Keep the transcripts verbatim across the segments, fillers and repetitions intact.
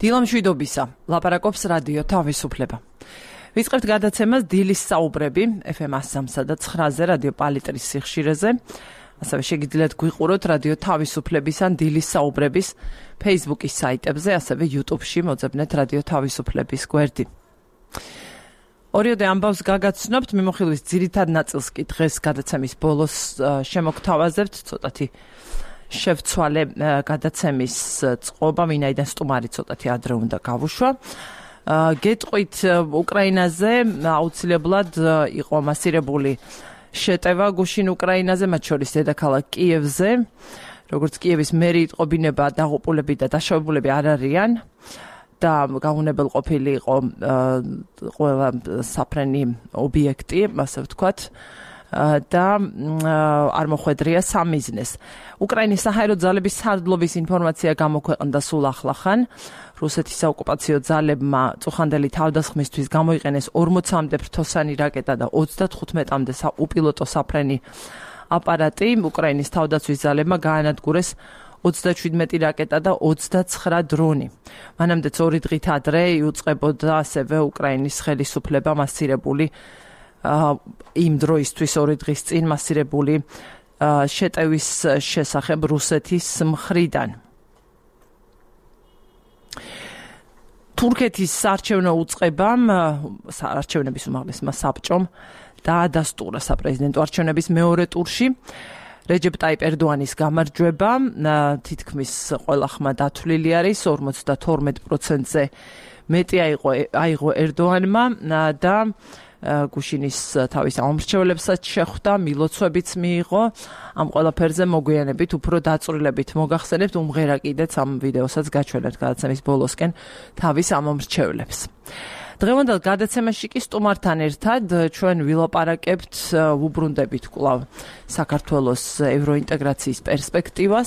დილამშვიდობისა, ლაპარაკობს რადიო თავისუფლება. ვიწყებთ გადაცემას დილის საუბრები ეფ ემ one oh three და nine-ზე რადიო პალიტრის სიხშირეზე. ასევე შეგიძლიათ გვიყუროთ რადიო თავისუფლების ან დილის საუბრების Facebook-ის საიტებზე, ასევე YouTube-ში მოძებნეთ რადიო თავისუფლების გვერდი. ორიოდე ამბავს გაგაცნობთ, მიმოხილვის ძირითად ნაწილს კი დღეს გადაცემის ბოლოს შემოგთავაზებთ, ცოტათი შევცვალე გადაცემის წყობა, ვინაიდან სტუმარი ცოტათი ადრე უნდა გავუშვა. გეტყვით უკრაინაზე აუცილებლად იყო მასირებული შეტევა გუშინ უკრაინაზე, მათ შორის დედაქალაქ კიევზე. როგორც კიევის მერი იტყობინება, დაღუპულები და დაშავებულები არ არიან და გაუნებელყოფილი იყო ყველა საფრენი ობიექტი, ასე ვთქვათ. და არ მოხვედრია სამიზნეს. უკრაინის საჰაერო ძალების სარდლობის ინფორმაცია გამოქვეყნდა სულ ახლახან. რუსეთის საოკუპაციო ძალებმა წუხანდელი თავდასხმისთვის გამოიყენეს ორმოცამდე ფრთოსანი რაკეტა და ოცდათხუთმეტამდე უპილოტო საფრენი აპარატი. უკრაინის თავდაცვის ძალებმა გაანადგურეს ოცდაშვიდმეტი რაკეტა და ოცდაცხრა დრონი. მანამდეც ორი დღით ადრე იუწყებოდა ასევე უკრაინის ხელისუფლება მასირებული იმ დროისთვის ორი დღის წინ მასირებული შეტევის შესახებ რუსეთის მხრიდან. თურქეთის საარჩევნო უწყებამ, საარჩევნების უმაღლესმა საბჭომ დაადასტურა საპრეზიდენტო არჩევნების მეორე ტურში რეჯეპ ტაიპ ერდოანის გამარჯვება. თითქმის ყველა ხმა დათვლილი არის, ორმოცდათორმეტ პროცენტზე მეტი აიღო აიღო ერდოანმა და გუშინის თავის ამომრჩევლებსაც შეხვდა, მილოცვებიც მიიღო. ამ ყველაფერზე მოგვიანებით უფრო დაწვრილებით მოგახსენებთ, უმღერა კიდეც ამ ვიდეოსაც გაჩვენებთ გადაცემის ბოლოსკენ თავის ამომრჩევლებს. დღევანდელ გადაცემაში კი სტუმართან ერთად ჩვენ ვილაპარაკებთ, ვუბრუნდებით კვლავ საქართველოს ევროინტეგრაციის პერსპექტივას.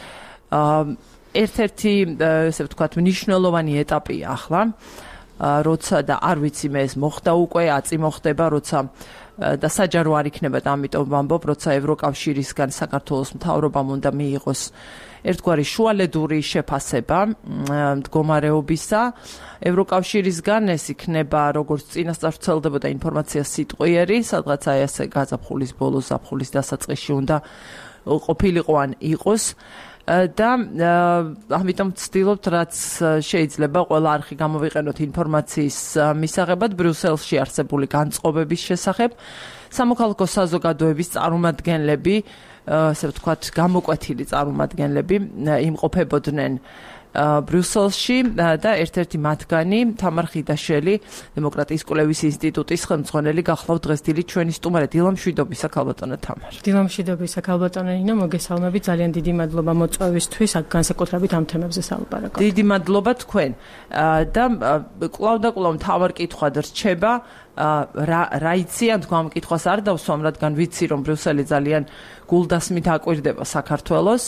ერთ-ერთი, ესე ვთქვათ, მნიშვნელოვანი ეტაპია ახლა. როცა და არ ვიცი მე ეს მოხდა უკვე, აწი მოხდება, როცა და საჯარო არ იქნება და ამიტომ ვამბობ, როცა ევროკავშირისგან საქართველოს მთავრობამ უნდა მიიღოს ერთგვარი შუალედური შეფასება მდგომარეობისა. ევროკავშირისგან ეს იქნება, როგორც წინასწარ ვრცელდებოდა ინფორმაცია, სიტყვიერი, სადღაც აი ასე გაზაფხულის ბოლოს, ზაფხულის დასაწყისში უნდა ყოფილიყო ან იყოს. და ამიტომ ვცდილობთ, რაც შეიძლება ყველა არხი გამოვიყენოთ ინფორმაციის მისაღებად ბრიუსელში არსებული განწყობების შესახებ. სამოქალაქო საზოგადოების წარმომადგენლები, ასე ვთქვათ, გამოკვეთილი წარმომადგენლები იმყოფებოდნენ ბრიუსელში და ერთ-ერთი მათგანი თამარ ხიდაშელი, დემოკრატიის კვლევის ინსტიტუტის ხელმძღვანელი, გახლავთ დღეს დილით ჩვენი სტუმარი. დილამშვიდობისა, ქალბატონო თამარ. დილამშვიდობისა, ქალბატონო ნინო, მოგესალმებით. ძალიან დიდი მადლობა მოწვევისთვის, განსაკუთრებით ამ თემებზე სალაპარაკო. დიდი მადლობა თქვენ. და კვლავ და კვლავ მთავარ კითხვად რჩება, რა რა იციან თქვა ამ კითხვას არ დავსვამ, რადგან ვიცი, რომ ბრიუსელი ძალიან გულდასმით აკვირდება საქართველოს.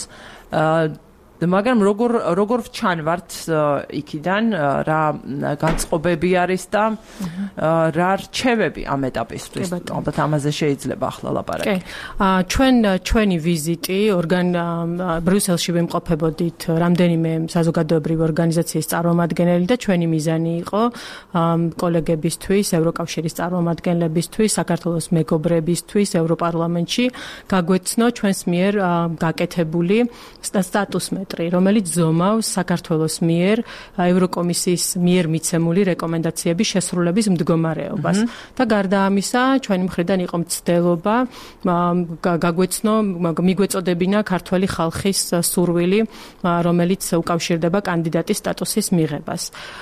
მაგრამ როგორ როგორ ვჩანვართ იქიდან, რა განწყობები არის და რა რჩევები ამ ეტაპისთვის, ალბათ ამაზე შეიძლება ახლა ლაპარაკი. კი. ჩვენ ჩვენი ვიზიტი ორგან ბრიუსელში ვიმყოფებოდით რამდენიმე საზოგადოებრივი ორგანიზაციის წარმომადგენელი და ჩვენი მიზანი იყო კოლეგებისთვის, ევროკავშირის წარმომადგენლებისთვის, საქართველოს მეგობრებისთვის ევროპარლამენტში გაგვეცნო ჩვენს მიერ გაკეთებული სტატუსმეტრი, რომელიც ზომავს საქართველოს მიერ ევროკომისიის მიერ მიცემული რეკომენდაციების შესრულების მდგომარეობას. და გარდა ამისა, ჩვენი მხრიდან იყო მცდელობა გაგვეცნო, მიგვეწოდებინა ქართველი ხალხის სურვილი, რომელიც უკავშირდება კანდიდატის სტატუსის მიღებას.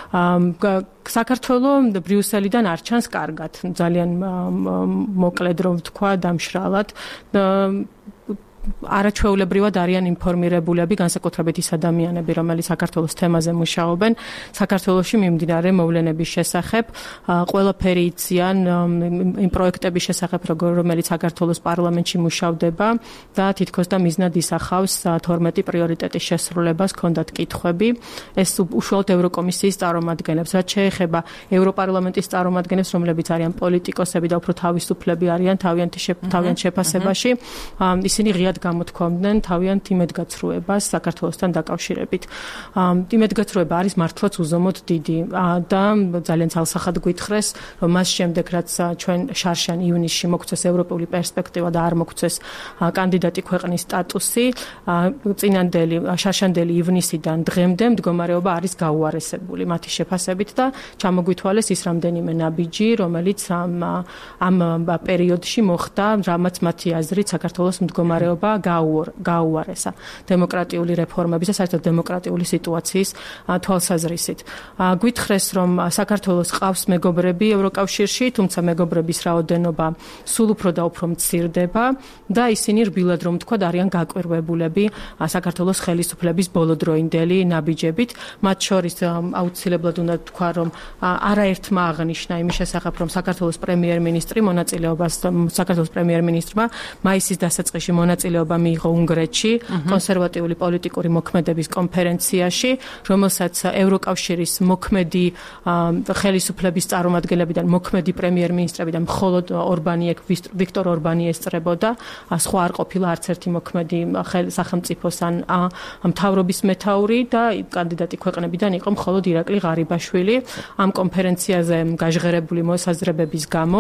საქართველო ბრიუსელიდან არ ჩანს კარგად, ძალიან მოკლედ რომ ვთქვა, დამშრალად. არაჩვეულებრივად არიან ინფორმირებულები, განსაკუთრებით ის ადამიანები, რომელიც საქართველოს თემაზე მუშაობენ, საქართველოში მიმდინარე მოვლენების შესახებ, ყველაფერი იციან იმ პროექტების შესახებ, რომელიც საქართველოს პარლამენტში მუშავდება და თითქოს და მიზნად ისახავს თორმეტი პრიორიტეტის შესრულებას, ჰქონდათ კითხვები. ეს უშუალოდ ევროკომისიის წარმომადგენლებს, რაც შეეხება ევროპარლამენტის წარმომადგენლებს, რომლებიც არიან პოლიტიკოსები და უფრო თავისუფლები არიან თავიანთი თავიანთ შეფასებაში, ისინი ღია ხშირად გამოთქვამდნენ თავიანთ იმედგაცრუებას საქართველოსთან დაკავშირებით. იმედგაცრუება არის მართლაც უზომოდ დიდი და ძალიან ძალსახად გვითხრეს, რომ მას შემდეგ რაც ჩვენ შარშან ივნისში მოგვცეს ევროპული პერსპექტივა და არ მოგვცეს კანდიდატი ქვეყნის სტატუსი, წინანდელი შარშანდელი ივნისიდან დღემდე მდგომარეობა არის გაუარესებული მათი შეფასებით და ჩამოგვითვალეს ის რამდენიმე ნაბიჯი, რომელიც ამ ამ პერიოდში მოხდა, რამაც მათი აზრით საქართველოს მდგომარეობა გაუარესა დემოკრატიული რეფორმების და საერთოდ დემოკრატიული სიტუაციის თვალსაზრისით. გვითხრეს, რომ საქართველოს ყავს მეგობრები ევროკავშირში, თუმცა მეგობრების რაოდენობა სულ უფრო და უფრო მცირდება და ისინი რბილად რომ თქვა არიან გაკვირვებულები საქართველოს ხელისუფლების ბოლოდროინდელი ნაბიჯებით. მათ შორის აუცილებლად უნდა თქვა, რომ არაერთმა აღნიშნა იმის შესახებ, რომ საქართველოს პრემიერ-მინისტრი მონაწილეობას საქართველოს პრემიერ-მინისტრმა მაისის დასაწყისში მონაწილეობა მიიღო უნგრეთში კონსერვატიული პოლიტიკური მოქმედების კონფერენციაში, რომელსაც ევროკავშირის მოქმედი ხელისუფლების წარმომადგენლებიდან მოქმედი პრემიერ-მინისტრებიდან მხოლოდ ორბანი, ვიქტორ ორბანი ესწრებოდა, სხვა არ ყოფილა არც ერთი მოქმედი სახელმწიფოს ან მთავრობის მეთაური და კანდიდატი ქვეყნებიდან იყო მხოლოდ ირაკლი ღარიბაშვილი. ამ კონფერენციაზე გაჟღერებული მოსაზრებების გამო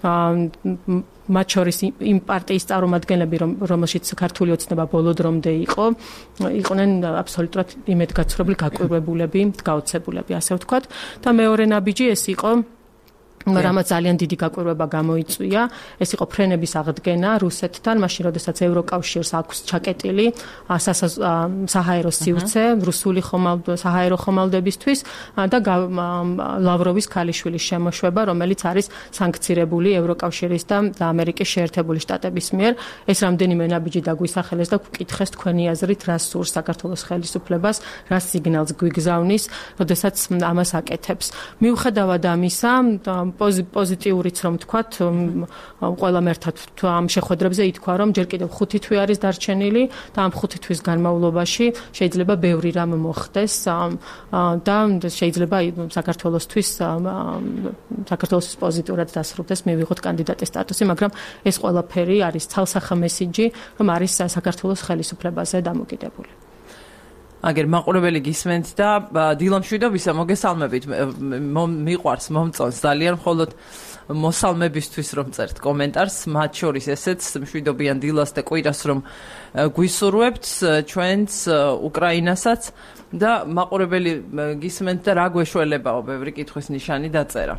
მათ შორის იმ პარტიის წარმომადგენლები, რომელშიც ქართული ოცნება ბოლო დრომდე იყო, იყვნენ აბსოლუტურად იმედგაცრუებული, გაკვირვებულები, გაოცებულები, ასე ვთქვათ. და მეორე ნაბიჯი ეს იყო, რამაც ძალიან დიდი გაკვირვება გამოიწვია, ეს იყო ფრენების აღდგენა რუსეთთან, მაშინ როდესაც ევროკავშირს აქვს ჩაკეტილი საჰაერო სივრცე რუსული საჰაერო ხომალდებისთვის და ლავროვის ქალიშვილის შემოშვება, რომელიც არის სანქცირებული ევროკავშირის და ამერიკის შეერთებული შტატების მიერ. ეს რამდენიმე ნაბიჯი დაგვისახელეს და გკითხეს თქვენი აზრით, რა სურს საქართველოს ხელისუფლებას, რა სიგნალს გვიგზავნის, როდესაც ამას აკეთებს. მიუხედავად ამისა, პოზიტიურიც რომ თქვათ, ყველამ ერთად ამ შეხვედრებზე ითქვა, რომ ჯერ კიდევ ხუთი თვე არის დარჩენილი და ამ ხუთი თვის განმავლობაში შეიძლება ბევრი რამ მოხდეს და შეიძლება საქართველოსთვის საქართველოს პოზიტიურად დასრულდეს, მივიღოთ კანდიდატის სტატუსი, მაგრამ ეს ყველაფერი არის ცალსახა მესიჯი, რომ არის საქართველოს ხელისუფლებაზე დამოკიდებული. აგერ მაყურებელი გისმენთ და დილამშვიდობისა მოგესალმებით. მიყვარს მომწონს ძალიან მხოლოდ მოსალმებისთვის რომ წერთ კომენტარს, მათ შორის ესეც მშვიდობიან დილას და კვირას რომ გვისურვებთ ჩვენც უკრაინასაც და მაყურებელი გისმენთ და რა გვეშველებაო, ბევრი კითხვის ნიშანი დაწერა.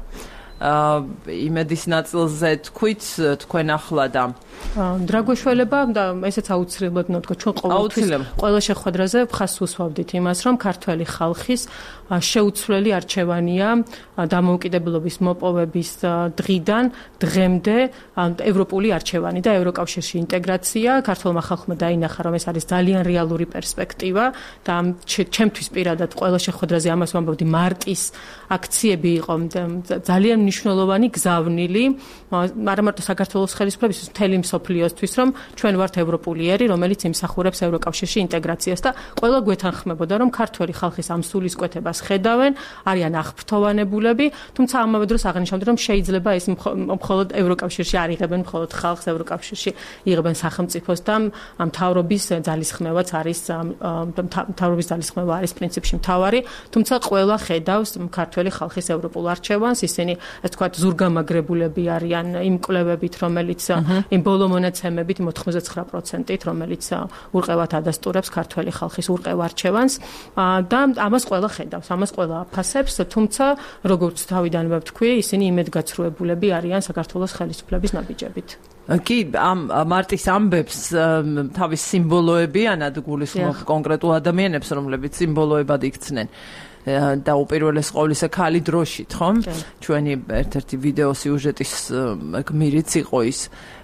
იმედის ნაწილზე თქვით თქვენ ახლა და დრაგვეშველება და ესეც აუცილებლად უნდა თქვა, ჩვენ ყოველთვის ყველა შეხვედრაზე ხას უსვავდით იმას, რომ ქართველი ხალხის შეუცვლელი არჩევანია დამოუკიდებლობის მოპოვების დღიდან დღემდე ევროპული არჩევანი და ევროკავშირში ინტეგრაცია. ქართველმა ხალხმა დაინახა, რომ ეს არის ძალიან რეალური პერსპექტივა და ჩემთვის პირადად ყველა შეხვედრაზე ამას ვამბობდი, მარტის აქციები იყო ძალიან მნიშვნელოვანი გზავნილი, არა მარტო საქართველოს ხელისუფლებისთვის, მთელი მსოფლიოსთვის, რომ ჩვენ ვართ ევროპულიერი, რომელიც იმსახურებს ევროკავშირში ინტეგრაციას და ყველა გვეთანხმებოდა, რომ ქართველი ხალხის ამ სულისკვეთებას ხედავენ, არიან აღფრთოვანებულები, თუმცა ამავე დროს აღნიშნავდი, რომ შეიძლება ეს მხოლოდ ევროკავშირში არ იღებენ მხოლოდ ხალხს, ევროკავშირში იღებენ სახელმწიფოს და მთავრობის ძალისხმევაც არის მთავრობის ძალისხმევა არის პრინციპში მთავარი, თუმცა ყველა ხედავს ქართველი ხალხის ევროპულ არჩევანს, ისინი ეს თქვათ ზურგამაგრებულები არიან იმ კვლევებით, რომელიც იმ ბოლო მონაცემებით ოთხმოცდათცხრა პროცენტით, რომელიც ურყევად ადასტურებს ქართველი ხალხის ურყევ არჩევანს და ამას ყველა ხედავს, ამას ყველა აფასებს, თუმცა როგორც თავიდანვე ვთქვი, ისინი იმედგაცრუებულები არიან საქართველოს ხელისუფლების ნაბიჯებით. კი, ამ მარტის ამბებს თავის სიმბოლოებიანად გულისხმობ კონკრეტულ ადამიანებს, რომლებიც სიმბოლოებად იქცნენ. და უპირველეს ყოვლისა ქალი დროშით, ხომ? ჩვენი ერთ-ერთი ვიდეო სიუჟეტის გმირიც იყო ის.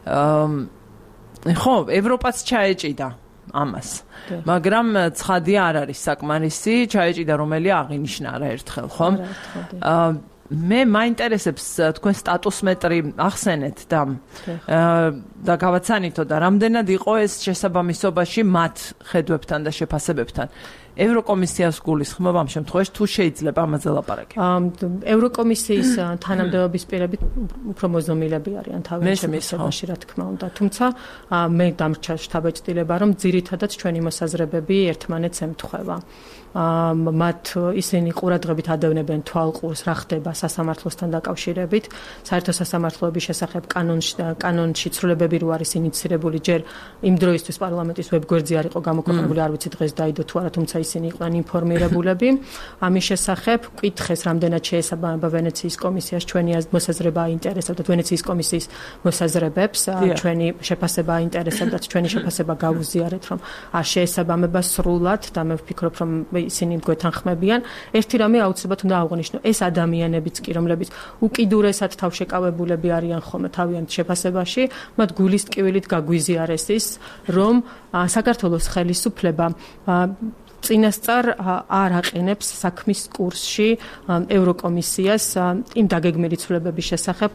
ხო, ევროპაც ჩაეჭიდა ამას. მაგრამ ცხადი არ არის საკმარისი, ჩაეჭიდა რომელია აღინიშნა არაერთხელ, ხომ? მე მაინტერესებს თქვენ სტატუსმეტრი ახსენეთ და და გავაცანითო და რამდენად იყო ეს შესაბამისობაში მათ ხედვებთან და შეფასებებთან. ევროკომისიას გულისხმობ ამ შემთხვევაში თუ შეიძლება ამაზე ლაპარაკი. ევროკომისიის თანამდებობის პირები უფრო მოძნილები არიან თავის შეფასებაში, რა თქმა უნდა. თუმცა მე დამრჩა შთაბეჭდილება, რომ ძირითადად ჩვენი მოსაზრებები ერთმანეთს ემთხვევა. მათ ისინი ყურადღებით ადევნებენ თვალყურს რა ხდება სასამართლოსთან დაკავშირებით, საერთო სასამართლოების შესახებ კანონში კანონში ცვლილებები რო არის ინიცირებული, ჯერ იმ დროისთვის პარლამენტის ვებგვერდზე არ იყო გამოქვეყნებული, არ ვიცი დღეს დაიდო თუ არა, თუმცა ისინი იყვნენ ინფორმირებულები. ამის შესახებ კითხეს, რამდენად შეესაბამება ვენეციის კომისიას ჩვენი მოსაზრება აინტერესებდათ, ვენეციის კომისიის მოსაზრებებს, ჩვენი შეფასება აინტერესებდათ, ჩვენი შეფასება გავუზიარეთ, რომ არ შეესაბამება სრულად და მე ვფიქრობ, რომ ისინი გვეთანხმებიან. ერთი რამე აუცილებლად უნდა აღვნიშნო, ეს ადამიანებიც კი, რომლებიც უკიდურესად თავშეკავებულები არიან ხოლმე თავიანთ შეფასებაში, მათ გულის ტკივილით გაგვიზიარეს ის, რომ საქართველოს ხელისუფლება წინასწარ არ აყენებს საქმის კურსში ევროკომისიას იმ დაგეგმილი ცვლილებების შესახებ,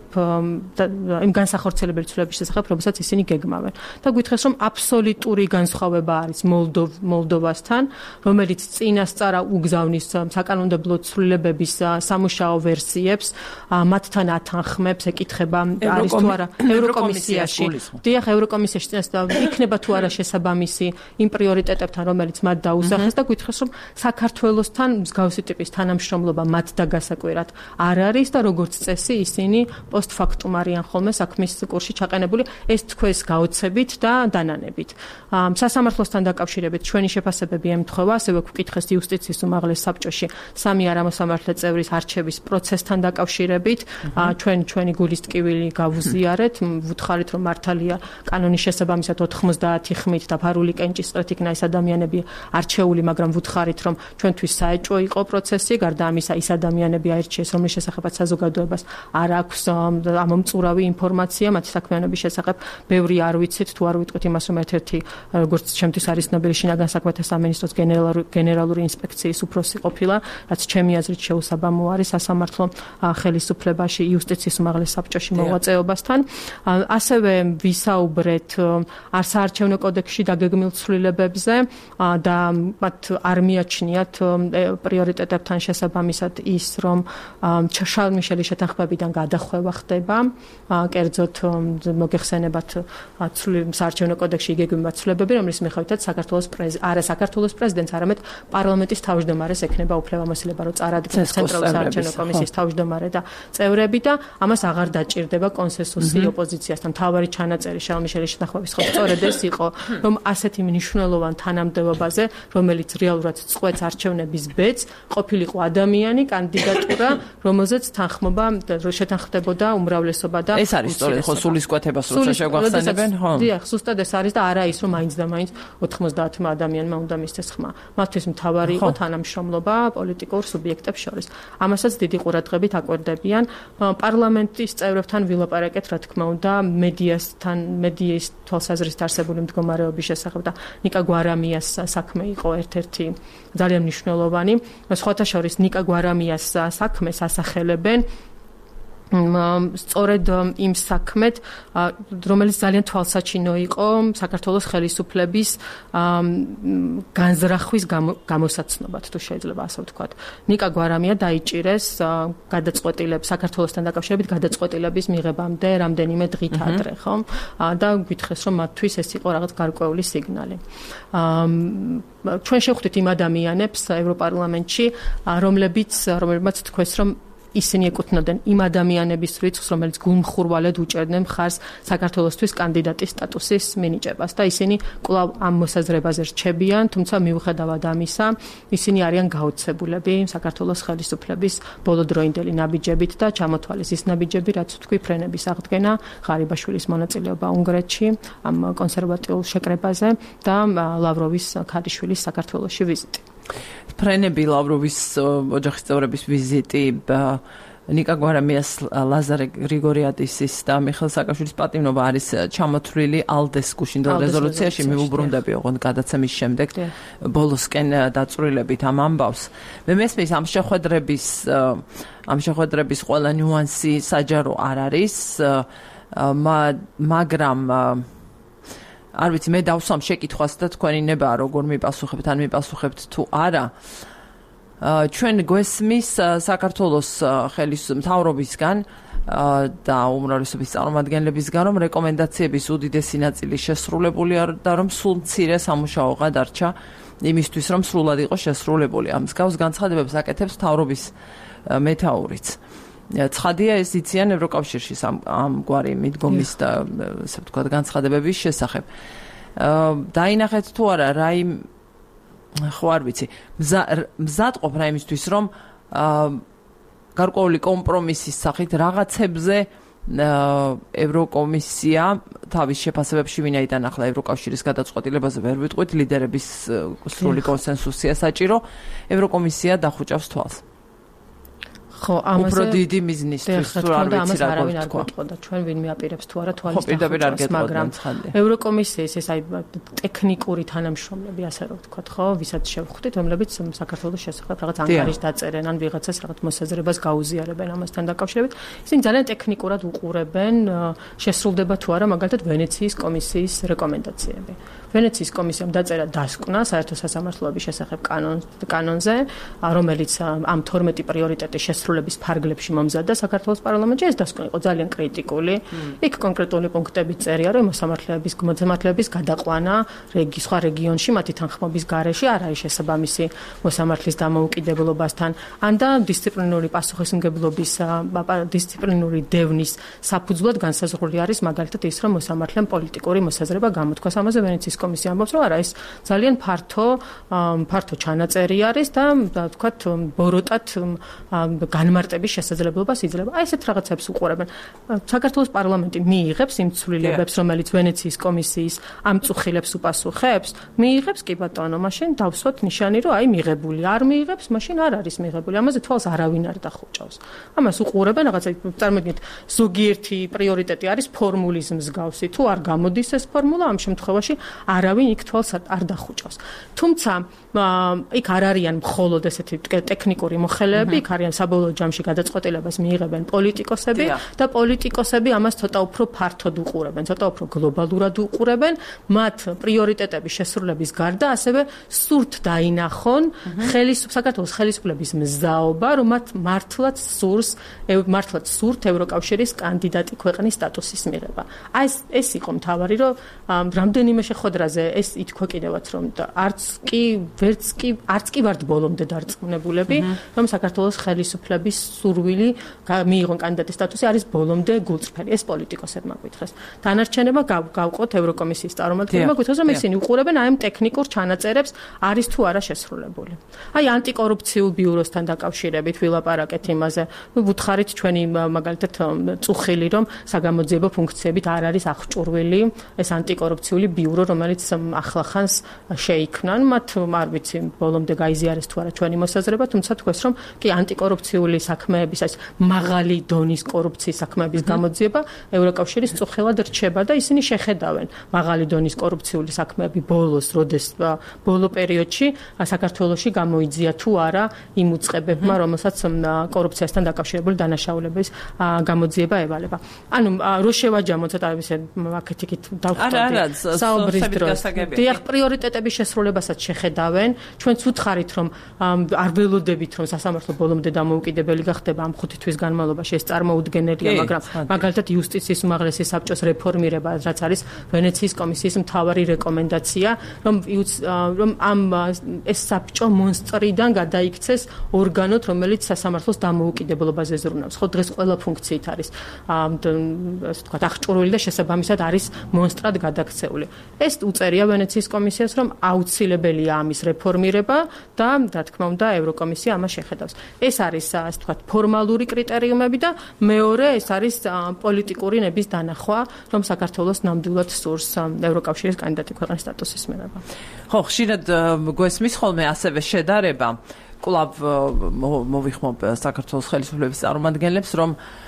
იმ განსახორციელებელი ცვლილებების შესახებ, რომელსაც ისინი გეგმავენ. და გითხრეს, რომ აბსოლუტური განსხვავება არის მოლდოვასთან, რომელიც წინასწარ უგზავნის საკანონმდებლო ცვლილებების სამუშაო ვერსიებს, მათთან ათანხმებს, ეკითხება არის თუ არა ევროკომისიაში. დიახ, ევროკომისიაში წინასწარ იქნება თუ არა შესაბამისი იმ პრიორიტეტებთან, რომელიც მათ დაუსახეს. და გითხრეს, რომ საქართველოსთან მსგავსი ტიპის თანამშრომლობა მათ და გასაკვირად არ არის და როგორც წესი ისინი პოსტფაქტუმ არიან ხოლმე საქმის კურსში ჩაყენებული, ეს თქვეს გაოცებით და დანანებით. სასამართლოსთან დაკავშირებით ჩვენი შეფასებები ემთხვევა, ასევე გვკითხეს იუსტიციის უმაღლეს საბჭოში სამი არამოსამართლე წევრის არჩევის პროცესთან დაკავშირებით, ჩვენ ჩვენი გულის ტკივილი გავუზიარეთ, ვუთხარით, რომ მართალია კანონის შესაბამისად ოთხმოცდაათი ხმით დაფარული კენჭისყრით იქნა ეს ადამიანები არჩეული, მაგრამ ვუთხარით, რომ ჩვენთვის საეჭვო იყო პროცესი, გარდა ამისა ის ადამიანები აირჩიეს, რომლის შესახებაც საზოგადოებას არ აქვს ამომწურავი ინფორმაცია მათი საქმიანობის შესახებ. ბევრი არ ვიცით, თუ არ ვიტყვით იმას, რომ ერთ-ერთი როგორც ჩემთვის არის ცნობილი შინაგან საქმეთა სამინისტროს გენერალური ინსპექციის უფროსი ყოფილა, რაც ჩემი აზრით შეუსაბამო არის სასამართლო ხელისუფლებაში, იუსტიციის უმაღლეს საბჭოში მოღვაწეობასთან. ასევე ვისაუბრეთ საარჩევნო კოდექსში დაგეგმილ ცვლილებებზე და მათ არ მიაჩნიათ პრიორიტეტებთან შესაბამისად ის, რომ შარლ მიშელის შეთანხმებიდან გადახვევა ხდება, კერძოდ მოგეხსენებათ საარჩევნო კოდექსში იგეგმება ცვლილებები, რომლის მიხედვითაც საქართველოს არა საქართველოს პრეზიდენტს, არამედ პარლამენტის თავმჯდომარეს ექნება უფლებამოსილება, რომ წარადგინოს ცენტრალური საარჩევნო კომისიის თავმჯდომარე და წევრები და ამას აღარ დაჭირდება კონსენსუსი ოპოზიციასთან. მთავარი ჩანაწერი შარლ მიშელის შეთანხმების ხო სწორედ ეს იყო, რომ ასეთი მნიშვნელოვან თანამდებობაზე, რომელიც რეალურად წყვეტს არჩევნების ბედს, ყოფილიყო ადამიანი, კანდიდატურა, რომელზეც თანხმობა შეთანხმდებოდა უმრავლესობა და ეს არის სწორედ ხო სულისკვეთებას როცა შეგვახსენებენ, ხო? დიახ, ზუსტად ეს არის და არა ის, რომ მაინც და მაინც ოთხმოცდაათმა ადამიანმა უნდა მისცეს ხმა. მათთვის მთავარი იყო თანამშრომლობა პოლიტიკურ სუბიექტებს შორის. ამასაც დიდი ყურადღებით აკვირდებიან. პარლამენტის წევრებთან ვილაპარაკეთ, რა თქმა უნდა, მედიასთან, მედიის თვალსაზრისით არსებული მდგომარეობის შესახებ და ნიკა გვარამიას საქმე იყო ერთ-ერთი ძალიან მნიშვნელოვანი. სხვათა შორის ნიკა გვარამიას საქმეს ასახელებენ სწორედ იმ საქმეთ, რომელიც ძალიან თვალსაჩინო იყო საქართველოს ხელისუფლების განზრახვის გამოსაცნობად, თუ შეიძლება ასე ვთქვათ. ნიკა გვარამია დაიჭირეს გადაწყვეტილების საქართველოსთან დაკავშირებით გადაწყვეტილების მიღებამდე რამდენიმე დღით ადრე, ხო? და გითხრეს, რომ მათთვის ეს იყო რაღაც გარკვეული სიგნალი. ჩვენ შევხვდით იმ ადამიანებს ევროპარლამენტში, რომლებიც რომლებმაც თქვეს, რომ ისინი ეკუთვნოდნენ იმ ადამიანების რიცხვს, რომელიც გულმხურვალედ უჭერდნენ მხარს საქართველოსთვის კანდიდატის სტატუსის მინიჭებას და ისინი კვლავ ამ მოსაზრებაზე რჩებიან, თუმცა მიუხედავად ამისა, ისინი არიან გაოცებულები საქართველოს ხელისუფლების ბოლოდროინდელი ნაბიჯებით და ჩამოთვალეს ის ნაბიჯები, რაც თქვი ფრენების აღდგენა, ღარიბაშვილის მონაწილეობა უნგრეთში ამ კონსერვატიულ შეკრებაზე და ლავროვის ქალიშვილის საქართველოში ვიზიტი. ფრენები, ლავროვის ოჯახის წევრების ვიზიტი, ნიკა გვარამიას, ლაზარე გრიგორიადისის და მიხეილ სააკაშვილის პატივნობა არის ჩამოთვლილი ალდეს გუშინდელ რეზოლუციაში. მივუბრუნდები ოღონდ გადაცემის შემდეგ ბოლოსკენ დაწვრილებით ამ ამბავს. მე მესმის ამ შეხვედრების ამ შეხვედრების ყველა ნიუანსი საჯარო არ არის, მაგრამ არ ვიცი, მე დავსვამ შეკითხვას და თქვენი ნება როგორ მიპასუხებთ, ან მიპასუხებთ თუ არა. ჩვენ გვესმის საქართველოს ხელის მთავრობისგან და უმრავლესობის წარმომადგენლებისგან, რომ რეკომენდაციების უდიდესი ნაწილი შესრულებული და რომ სულ მცირე სამუშაოღა დარჩა იმისთვის, რომ სრულად იყოს შესრულებული. ამ მსგავს განცხადებებს აკეთებს მთავრობის მეთაურიც. ცხადია, ეს იციან ევროკავშირში ამგვარი მიდგომის და ესე ვთქვათ განცხადებების შესახებ. დაინახეთ თუ არა რა იმ ხო არ ვიცი, მზადყოფ რა იმისთვის, რომ გარკვეული კომპრომისის სახით რაღაცებზე ევროკომისია თავის შეფასებებში ვინაიდან ახლა ევროკავშირის გადაწყვეტილებაზე ვერ ვიტყვით, ლიდერების სრული კონსენსუსია საჭირო, ევროკომისია დახუჭავს თვალს. ხო, ამაზე უფრო დიდი მიზნისთვის თუ არ ვიცი რა გქონდა და ჩვენ ვინმე აპირებს თუ არა თვალის დახუჭვას, მაგრამ ევროკომისიის ეს აი ტექნიკური თანამშრომლები, ასე რომ ვთქვათ, ხო, ვისაც შევხვდით, რომლებიც საქართველოს შესახებ რაღაც ანგარიშს დაწერენ, ან ვიღაცას რაღაც მოსაზრებას გაუზიარებენ ამასთან დაკავშირებით, ისინი ძალიან ტექნიკურად უყურებენ შესრულდება თუ არა მაგალითად ვენეციის კომისიის რეკომენდაციები. ვენეციის კომისიამ დაწერა დასკვნა საერთო სასამართლოების შესახებ კანონზე, რომელიც ამ თორმეტი პრიორიტეტის შესრულების ფარგლებში მომზადდა საქართველოს პარლამენტში. ეს დასკვნა იყო ძალიან კრიტიკული. იქ კონკრეტული პუნქტები წერია, რომ მოსამართლეების მოსამართლეების გადაყვანა რეგი სხვა რეგიონში მათი თანხმობის გარეშე არ არის შესაბამისი მოსამართლის დამოუკიდებლობასთან, ან და დისციპლინური პასუხისმგებლობის დისციპლინური დევნის საფუძვლად განსაზღვრული არის მაგალითად ის, რომ მოსამართლემ პოლიტიკური მოსაზრება გამოთქვას. ამაზე ვენეციის კომისია ამბობს, რომ არა, ეს ძალიან ფართო ფართო ჩანაწერი არის და ვთქვათ ბოროტად განმარტების შესაძლებლობას იძლევა. აი ესეთ რაღაცებს უყურებენ. საქართველოს პარლამენტი მიიღებს იმ ცვლილებებს, რომელიც ვენეციის კომისიის ამწუხილებს უპასუხებს, მიიღებს კი ბატონო, მაშინ დავსვათ ნიშანი, რომ აი მიღებული. არ მიიღებს, მაშინ არ არის მიღებული. ამაზე თვალს არავინ არ დახუჭავს. ამას უყურებენ, რაღაცა წარმოგიდგენთ, ზოგიერთი პრიორიტეტი არის ფორმულის მსგავსი. თუ არ გამოდის ეს ფორმულა, ამ შემთხვევაში არავინ იქ თვალს არ დახუჭავს. თუმცა იქ არ არიან მხოლოდ ესეთი ტექნიკური მოხელეები, იქ არიან საბოლოო ჯამში გადაწყვეტილებას მიიღებენ პოლიტიკოსები და პოლიტიკოსები ამას ცოტა უფრო ფართოდ უყურებენ, ცოტა უფრო გლობალურად უყურებენ, მათ პრიორიტეტების შესრულების გარდა ასევე სურთ დაინახონ საქართველოს ხელისუფლების მზაობა, რომ მათ მართლაც სურს, მართლაც სურთ ევროკავშირის კანდიდატი ქვეყნის სტატუსის მიღება. აი ეს ეს იყო მთავარი, რომ რამდენიმე შეხვედრაზე ეს ითქვა კიდევაც, რომ არც კი ვერც კი არც კი ვართ ბოლომდე დარწმუნებულები, რომ საქართველოს ხელისუფლების სურვილი მიიღონ კანდიდატის სტატუსი არის ბოლომდე გულწრფელი. ეს პოლიტიკოსებმა გვითხრეს. დანარჩენება გავყოთ ევროკომისიის წარმომადგენლებმა გვითხრეს, რომ ისინი უყურებენ აი ამ ტექნიკურ ჩანაწერებს არის თუ არა შესრულებული. აი ანტიკორუფციულ ბიუროსთან დაკავშირებით ვილაპარაკეთ იმაზე. ნუ ვუთხარით ჩვენი მაგალითად წუხილი, რომ საგამოძიებო ფუნქციებით არ არის აღჭურვილი ეს ანტიკორუფციული ბიურო, რომელიც ახლახანს შეიქმნა. მათ არ ვიცი ბოლომდე გაიზიარეს თუ არა ჩვენი მოსაზრება, თუმცა თქვეს, რომ კი ანტიკორუფციული საქმეების ეს მაღალი დონის კორუფციის საქმეების გამოძიება ევროკავშირის წუხელად რჩება და ისინი შეხედავენ მაღალი დონის კორუფციული საქმეები ბოლოს, როდეს ბოლო პერიოდში საქართველოში გამოიძია თუ არა იმ უწყებებმა, რომელსაც კორუფციასთან დაკავშირებული დანაშაულების გამოძიება ევალება. ანუ რო შევაჯამოთ ცოტა ისე აქეთ-იქით დავხვდეთ საუბრის დროს. დიახ, პრიორიტეტების შესრულებასაც შეხედავენ. ჩვენც უთხარით, რომ არ ველოდებით, რომ სასამართლო ბოლომდე დამოუკიდებელი გახდება ამ ხუთი თვის განმავლობაში, ეს წარმოუდგენელია, მაგრამ მაგალითად იუსტიციის უმაღლესი საბჭოს რეფორმირება, რაც არის ვენეციის კომისიის მთავარი რეკომენდაცია, რომ რომ ამ ეს საბჭო მონსტრიდან გადაიქცეს ორგანოდ, რომელიც სასამართლოს დამოუკიდებლობაზე ზრუნავს. ხო, დღეს ყველა ფუნქციით არის ასე ვთქვათ, აღჭურვილი და შესაბამისად არის მონსტრად გადაქცეული. ეს უწერია ვენეციის კომისიას, რომ აუცილებელია ამის რეფორმირება და რა თქმა უნდა ევროკომისია ამას შეხედავს. ეს არის ასე ვთქვათ ფორმალური კრიტერიუმები და მეორე ეს არის პოლიტიკური ნების დანახვა, რომ საქართველოს ნამდვილად სურს ევროკავშირის კანდიდატი ქვეყნის სტატუსის მიღება. ხო, ხშირად გვესმის ხოლმე ასევე შედარება, კვლავ მოვიხმობ საქართველოს ხელისუფლების წარმომადგენლებს, რომ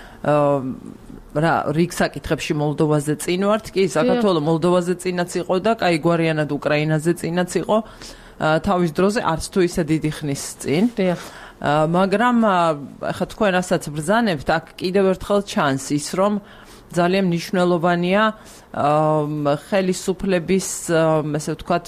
რა რიგ საკითხებში მოლდოვაზე წინ ვართ, კი საქართველოს მოლდოვაზე წინაც იყო და კაი გვარიანად უკრაინაზე წინაც იყო თავის დროზე არც თუ ისე დიდი ხნის წინ. მაგრამ ახლა თქვენ რასაც ბრძანებთ, აქ კიდევ ერთხელ ჩანს ის, რომ ძალიან მნიშვნელოვანია ხელისუფლების, ესე ვთქვათ,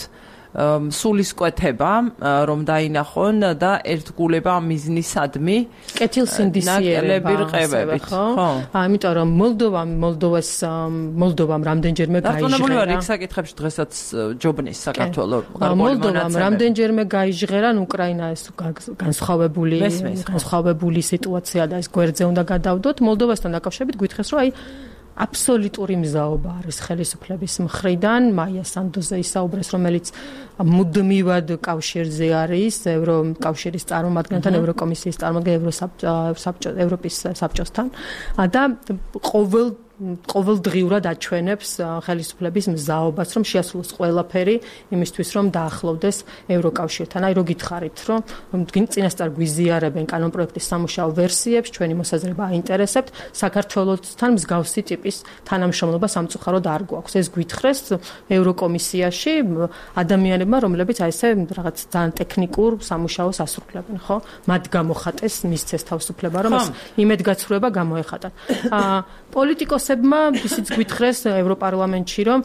სულისკვეთება, რომ დაინახონ და ერთგულება მიზნისადმი კეთილსინდისიერება რყევებით, ხო? ამიტომ რომ მოლდოვამ მოლდოვას მოლდოვამ რამდენჯერმე გაიჟღერა. დარწმუნებული ვარ იქ საკითხებში დღესაც ჯობნის საქართველოს მოლდოვამ რამდენჯერმე გაიჟღერა უკრაინას განსხვავებული განსხვავებული სიტუაცია და ეს გვერდზე უნდა გადავდოთ. მოლდოვასთან დაკავშირებით გითხრეს, რომ აი აბსოლუტური მზაობა არის ხელისუფლების მხრიდან. მაია სანდოზე ისაუბრეს, რომელიც მუდმივად კავშირზე არის ევროკავშირის წარმომადგენელთან, ევროკომისიის წარმომადგენელთან, ევროპის საბჭოსთან და ყოველ ყოველდღიურად აჩვენებს ხელისუფლების მზაობას, რომ შეასრულოს ყველაფერი იმისთვის, რომ დაახლოვდეს ევროკავშირთან. აი, რო გითხარით, რომ წინასწარ გვიზიარებენ კანონპროექტის სამუშაო ვერსიებს, ჩვენი მოსაზრება აინტერესებთ, საქართველოსთან მსგავსი ტიპის თანამშრომლობა სამწუხაროდ არ გვაქვს. ეს გვითხრეს ევროკომისიაში ადამიანებმა, რომლებიც აი ესე რაღაც ძალიან ტექნიკურ სამუშაოს ასრულებენ, ხო? მათ გამოხატეს, მისცეს თავისუფლება, რომ ეს იმედგაცრუება გამოეხატათ. აა პოლიტიკოსებმა ისიც გვითხრეს ევროპარლამენტში, რომ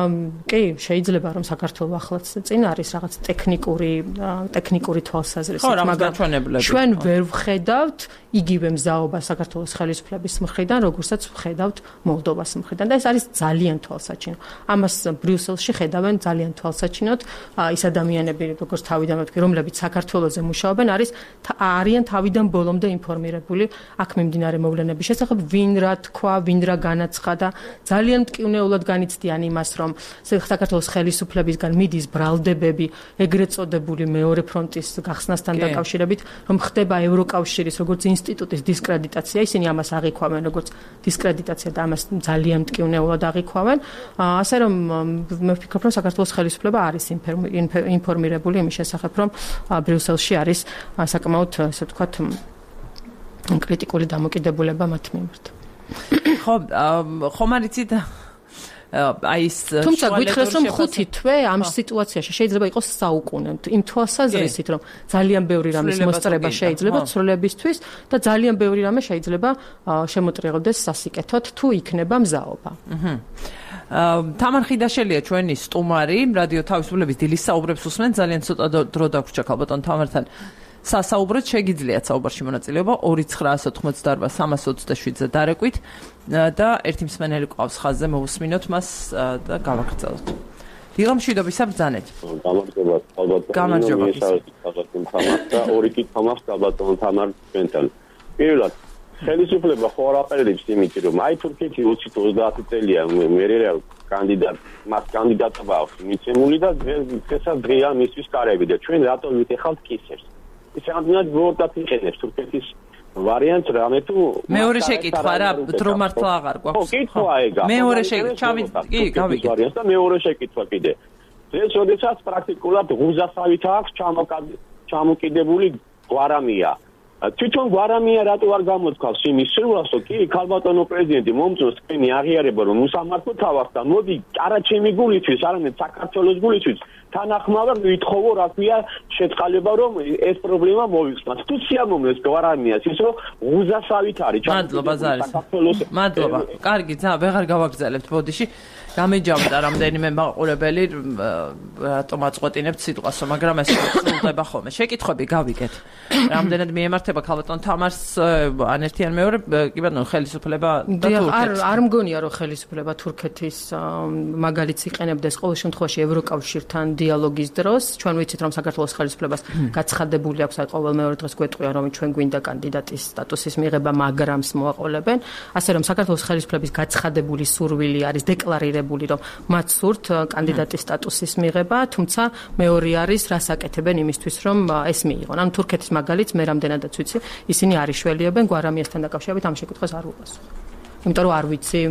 კი, შეიძლება რომ საქართველოს ახლაც წინ არის რაღაც ტექნიკური ტექნიკური თვალსაზრისით, მაგრამ ჩვენ ვერ ვხედავთ იგივე მზაობას საქართველოს ხელისუფლების მხრიდან, როგორცაც ვხედავთ მოლდოვას მხრიდან და ეს არის ძალიან თვალსაჩინო. ამას ბრიუსელში ხედავენ ძალიან თვალსაჩინოდ ის ადამიანები, როგორც თავიდან ვთქვი, რომლებიც საქართველოზე მუშაობენ, არის არიან თავიდან ბოლომდე ინფორმირებული აქ მიმდინარე მოვლენების შესახებ, ვინ რა თქვა, ვინ რა განაცხადა. ძალიან მტკივნეულად განიცდიან იმას, რომ საქართველოს ხელისუფლებისგან მიდის ბრალდებები ეგრეთ წოდებული მეორე ფრონტის გახსნასთან დაკავშირებით, რომ ხდება ევროკავშირის როგორც ინსტიტუტის დისკრედიტაცია. ისინი ამას აღიქვამენ როგორც დისკრედიტაცია და ამას ძალიან მტკივნეულად აღიქვამენ. ასე რომ მე ვფიქრობ, რომ საქართველოს ხელისუფლება არის ინფორმირებული იმის შესახებ, რომ ბრიუსელში არის საკმაოდ, ასე ვთქვათ, კრიტიკული დამოკიდებულება მათ მიმართ. ხო, ხომ არ იცით აი ეს თუმცა გითხრეს, რომ ხუთი თვე ამ სიტუაციაში შეიძლება იყოს საუკუნე. იმ თვალსაზრისით, რომ ძალიან ბევრი რამის მოსწრება შეიძლება ცვლილებისთვის და ძალიან ბევრი რამე შეიძლება შემოტრიალდეს სასიკეთოდ, თუ იქნება მზაობა. აჰა. თამარ ხიდაშელია ჩვენი სტუმარი, რადიო თავისუფლების დილის საუბრებს უსმენ, ძალიან ცოტა დრო დაგვრჩა ქალბატონ თამართან. სასაუბროთ შეგიძლიათ საუბარში მონაწილეობა ორი ცხრაასი ოცდაოთხ სამას ოცდაშვიდზე დარეკვით და ერთი მსმენელი ყავს ხაზზე, მოვუსმინოთ მას და გავაგრძელოთ. დილა მშვიდობისა ბრძანეთ. გამარჯობა, ალბათ. გამარჯობა. ქალბატონ თამარ და ორი კითხვა მაქვს ქალბატონ თამარ ჩვენთან. პირველად, ხელისუფლება ხო არ აპელებს იმით, რომ აი თურქეთი ოცი ოცდაათი წელია მერერა კანდიდატ, მას კანდიდატობა აქვს მიცემული და დღესაც დღეა მისთვის კარები და ჩვენ რატომ ვიტეხავთ კისერს? ის რამდენად ვორდათ იყენებს თურქეთის ვარიანტს რამე თუ მეორე შეკითხვა რა დრო მართლა აღარ გვაქვს. ხო, კითხვა ეგა. მეორე შეკითხვა, ჩავით, კი, გავიგეთ. ვარიანტს და მეორე შეკითხვა კიდე. ეს როდესაც პრაქტიკულად ღუზასავით აქვს ჩამოკიდებული გვარამია. თვითონ გვარამია რატო არ გამოთქვავს იმის სრულას, რომ კი, ქალბატონო პრეზიდენტი მომწონს თქვენი აღიარება, რომ უსამართლო თავარს და მოდი არა ჩემი გულისთვის, არამედ საქართველოს გულისთვის თანახმავად ვითხოვო, რა ქვია, შეწყალება, რომ ეს პრობლემა მოიხსნას. თუ სიამოვნებს გვარამიას, ის რომ ღუზასავით არის მადლობა ზარის. მადლობა. კარგი, ძა, ვეღარ გავაგრძელებთ ბოდიში. გამეჯავდა რამდენიმე მაყურებელი რატომ აწყვეტინებთ სიტყვას, მაგრამ ეს სრულდება ხოლმე. შეკითხვები გავიგეთ. რამდენად მიემართება ქალბატონ თამარს ან ერთი ან მეორე, კი ბატონო, ხელისუფლება და თურქეთი. არ არ მგონია, რომ ხელისუფლება თურქეთის მაგალითს იყენებდეს ყოველ შემთხვევაში ევროკავშირთან დიალოგის დროს. ჩვენ ვიცით, რომ საქართველოს ხელისუფლებას გაცხადებული აქვს, აი ყოველ მეორე დღეს გვეტყვიან, რომ ჩვენ გვინდა კანდიდატის სტატუსის მიღება, მაგრამ მოაყოლებენ. ასე რომ საქართველოს ხელისუფლების გაცხადებული სურვილი არის დეკლარირებული, რომ მათ სურთ კანდიდატის სტატუსის მიღება, თუმცა მეორე არის რას აკეთებენ იმისთვის, რომ ეს მიიღონ. ანუ თურქეთის მაგალითს მე რამდენადაც ვიცი, ისინი არ იშველიებენ გვარამიასთან დაკავშირებით ამ შეკითხვას არ უპასუხო. იმიტომ რომ არ ვიცი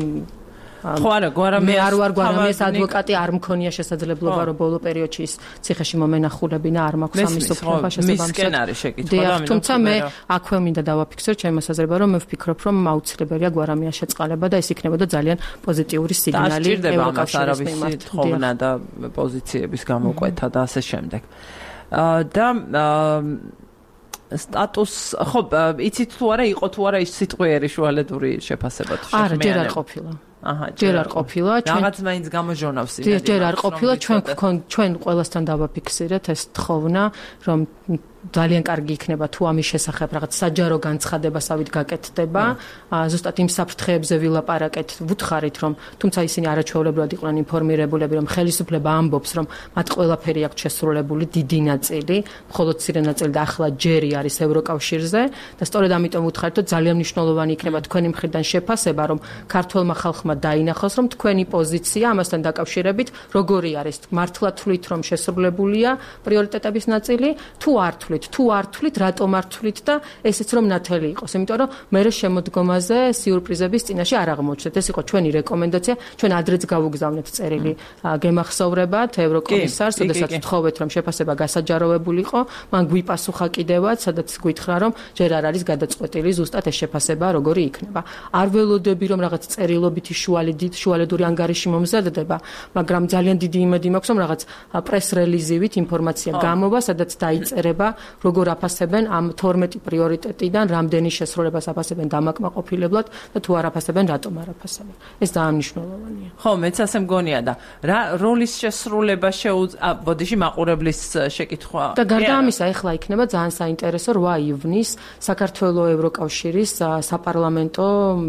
ხო არა, გვარამიას მე არ ვარ გვარამიას ადვოკატი, არ მქონია შესაძლებლობა, რომ ბოლო პერიოდში ციხეში მომენახულებინა, არ მაქვს ამის უფლება შესაბამისად. მისკენ არის შეკითხვა და ამიტომ თუმცა მე აქვე მინდა დავაფიქსირ ჩემი მოსაზრება, რომ მე ვფიქრობ, რომ აუცილებელია გვარამიას შეწყალება და ეს იქნებოდა ძალიან პოზიტიური სიგნალი ევროკავშირის მიმართ. ხოვნა და პოზიციების გამოკვეთა და ასე შემდეგ. და სტატუს ხო იცით თუ არა იყო თუ არა ის სიტყვიერი შუალედური შეფასება თუ არა ჯერ არ ყოფილა აჰა ჯერ არ ყოფილა რაღაც მაინც გამოჟონავს იმედი ჯერ არ ყოფილა ჩვენ ჩვენ ყველასთან დავაფიქსირეთ ეს თხოვნა რომ ძალიან კარგი იქნება თუ ამის შესახებ რაღაც საჯარო განცხადებასავით გაკეთდება ზუსტად იმ საფრთხეებზე ვილაპარაკეთ ვუთხარით რომ თუმცა ისინი არაჩვეულებრივად იყვნენ ინფორმირებულები რომ ხელისუფლება ამბობს რომ მათ ყველაფერი აქვს შესრულებული დიდი ნაწილი მხოლოდ მცირე ნაწილი და ახლა ჯერი არის ევროკავშირზე და სწორედ ამიტომ ვუთხარით რომ ძალიან მნიშვნელოვანი იქნება თქვენი მხრიდან შეფასება რომ ქართველმა ხალხმა დაინახოს რომ თქვენი პოზიცია ამასთან დაკავშირებით როგორი არის მართლა თვლით რომ შესრულებულია პრიორიტეტების ნაწილი თუ არ თუ არ თვლით, რატომ არ თვლით და ესეც რომ ნათელი იყოს. იმიტომ რომ მე შემოდგომაზე სიურპრიზების წინაშე არ აღმოჩნდეთ. ეს იყო ჩვენი რეკომენდაცია. ჩვენ ადრეც გავუგზავნეთ წერილი გემახსოვრებათ ევროკომისარს, როდესაც თხოვეთ რომ შეფასება გასაჯაროვებულიყო. მან გვიპასუხა კიდევაც, სადაც გითხრა რომ ჯერ არ არის გადაწყვეტილი ზუსტად ეს შეფასება როგორი იქნება. არ ველოდები რომ რაღაც წერილობითი შუალედით შუალედური ანგარიში მომზადდება, მაგრამ ძალიან დიდი იმედი მაქვს რომ რაღაც პრეს რელიზივით ინფორმაცია გამოვა, სადაც დაიწერება როგორ აფასებენ ამ თორმეტი პრიორიტეტიდან რამდენი შესრულებას აფასებენ დამაკმაყოფილებლად და თუ არ აფასებენ რატომ არ აფასებენ ეს ძალიან მნიშვნელოვანია ხო მეც ასე მგონია და რა როლის შესრულება შეუძლია ბოდიში მაყურებლის შეკითხვა და გარდა ამისა ეხლა იქნება ძალიან საინტერესო რვა ივნის საქართველოს ევროკავშირის საპარლამენტო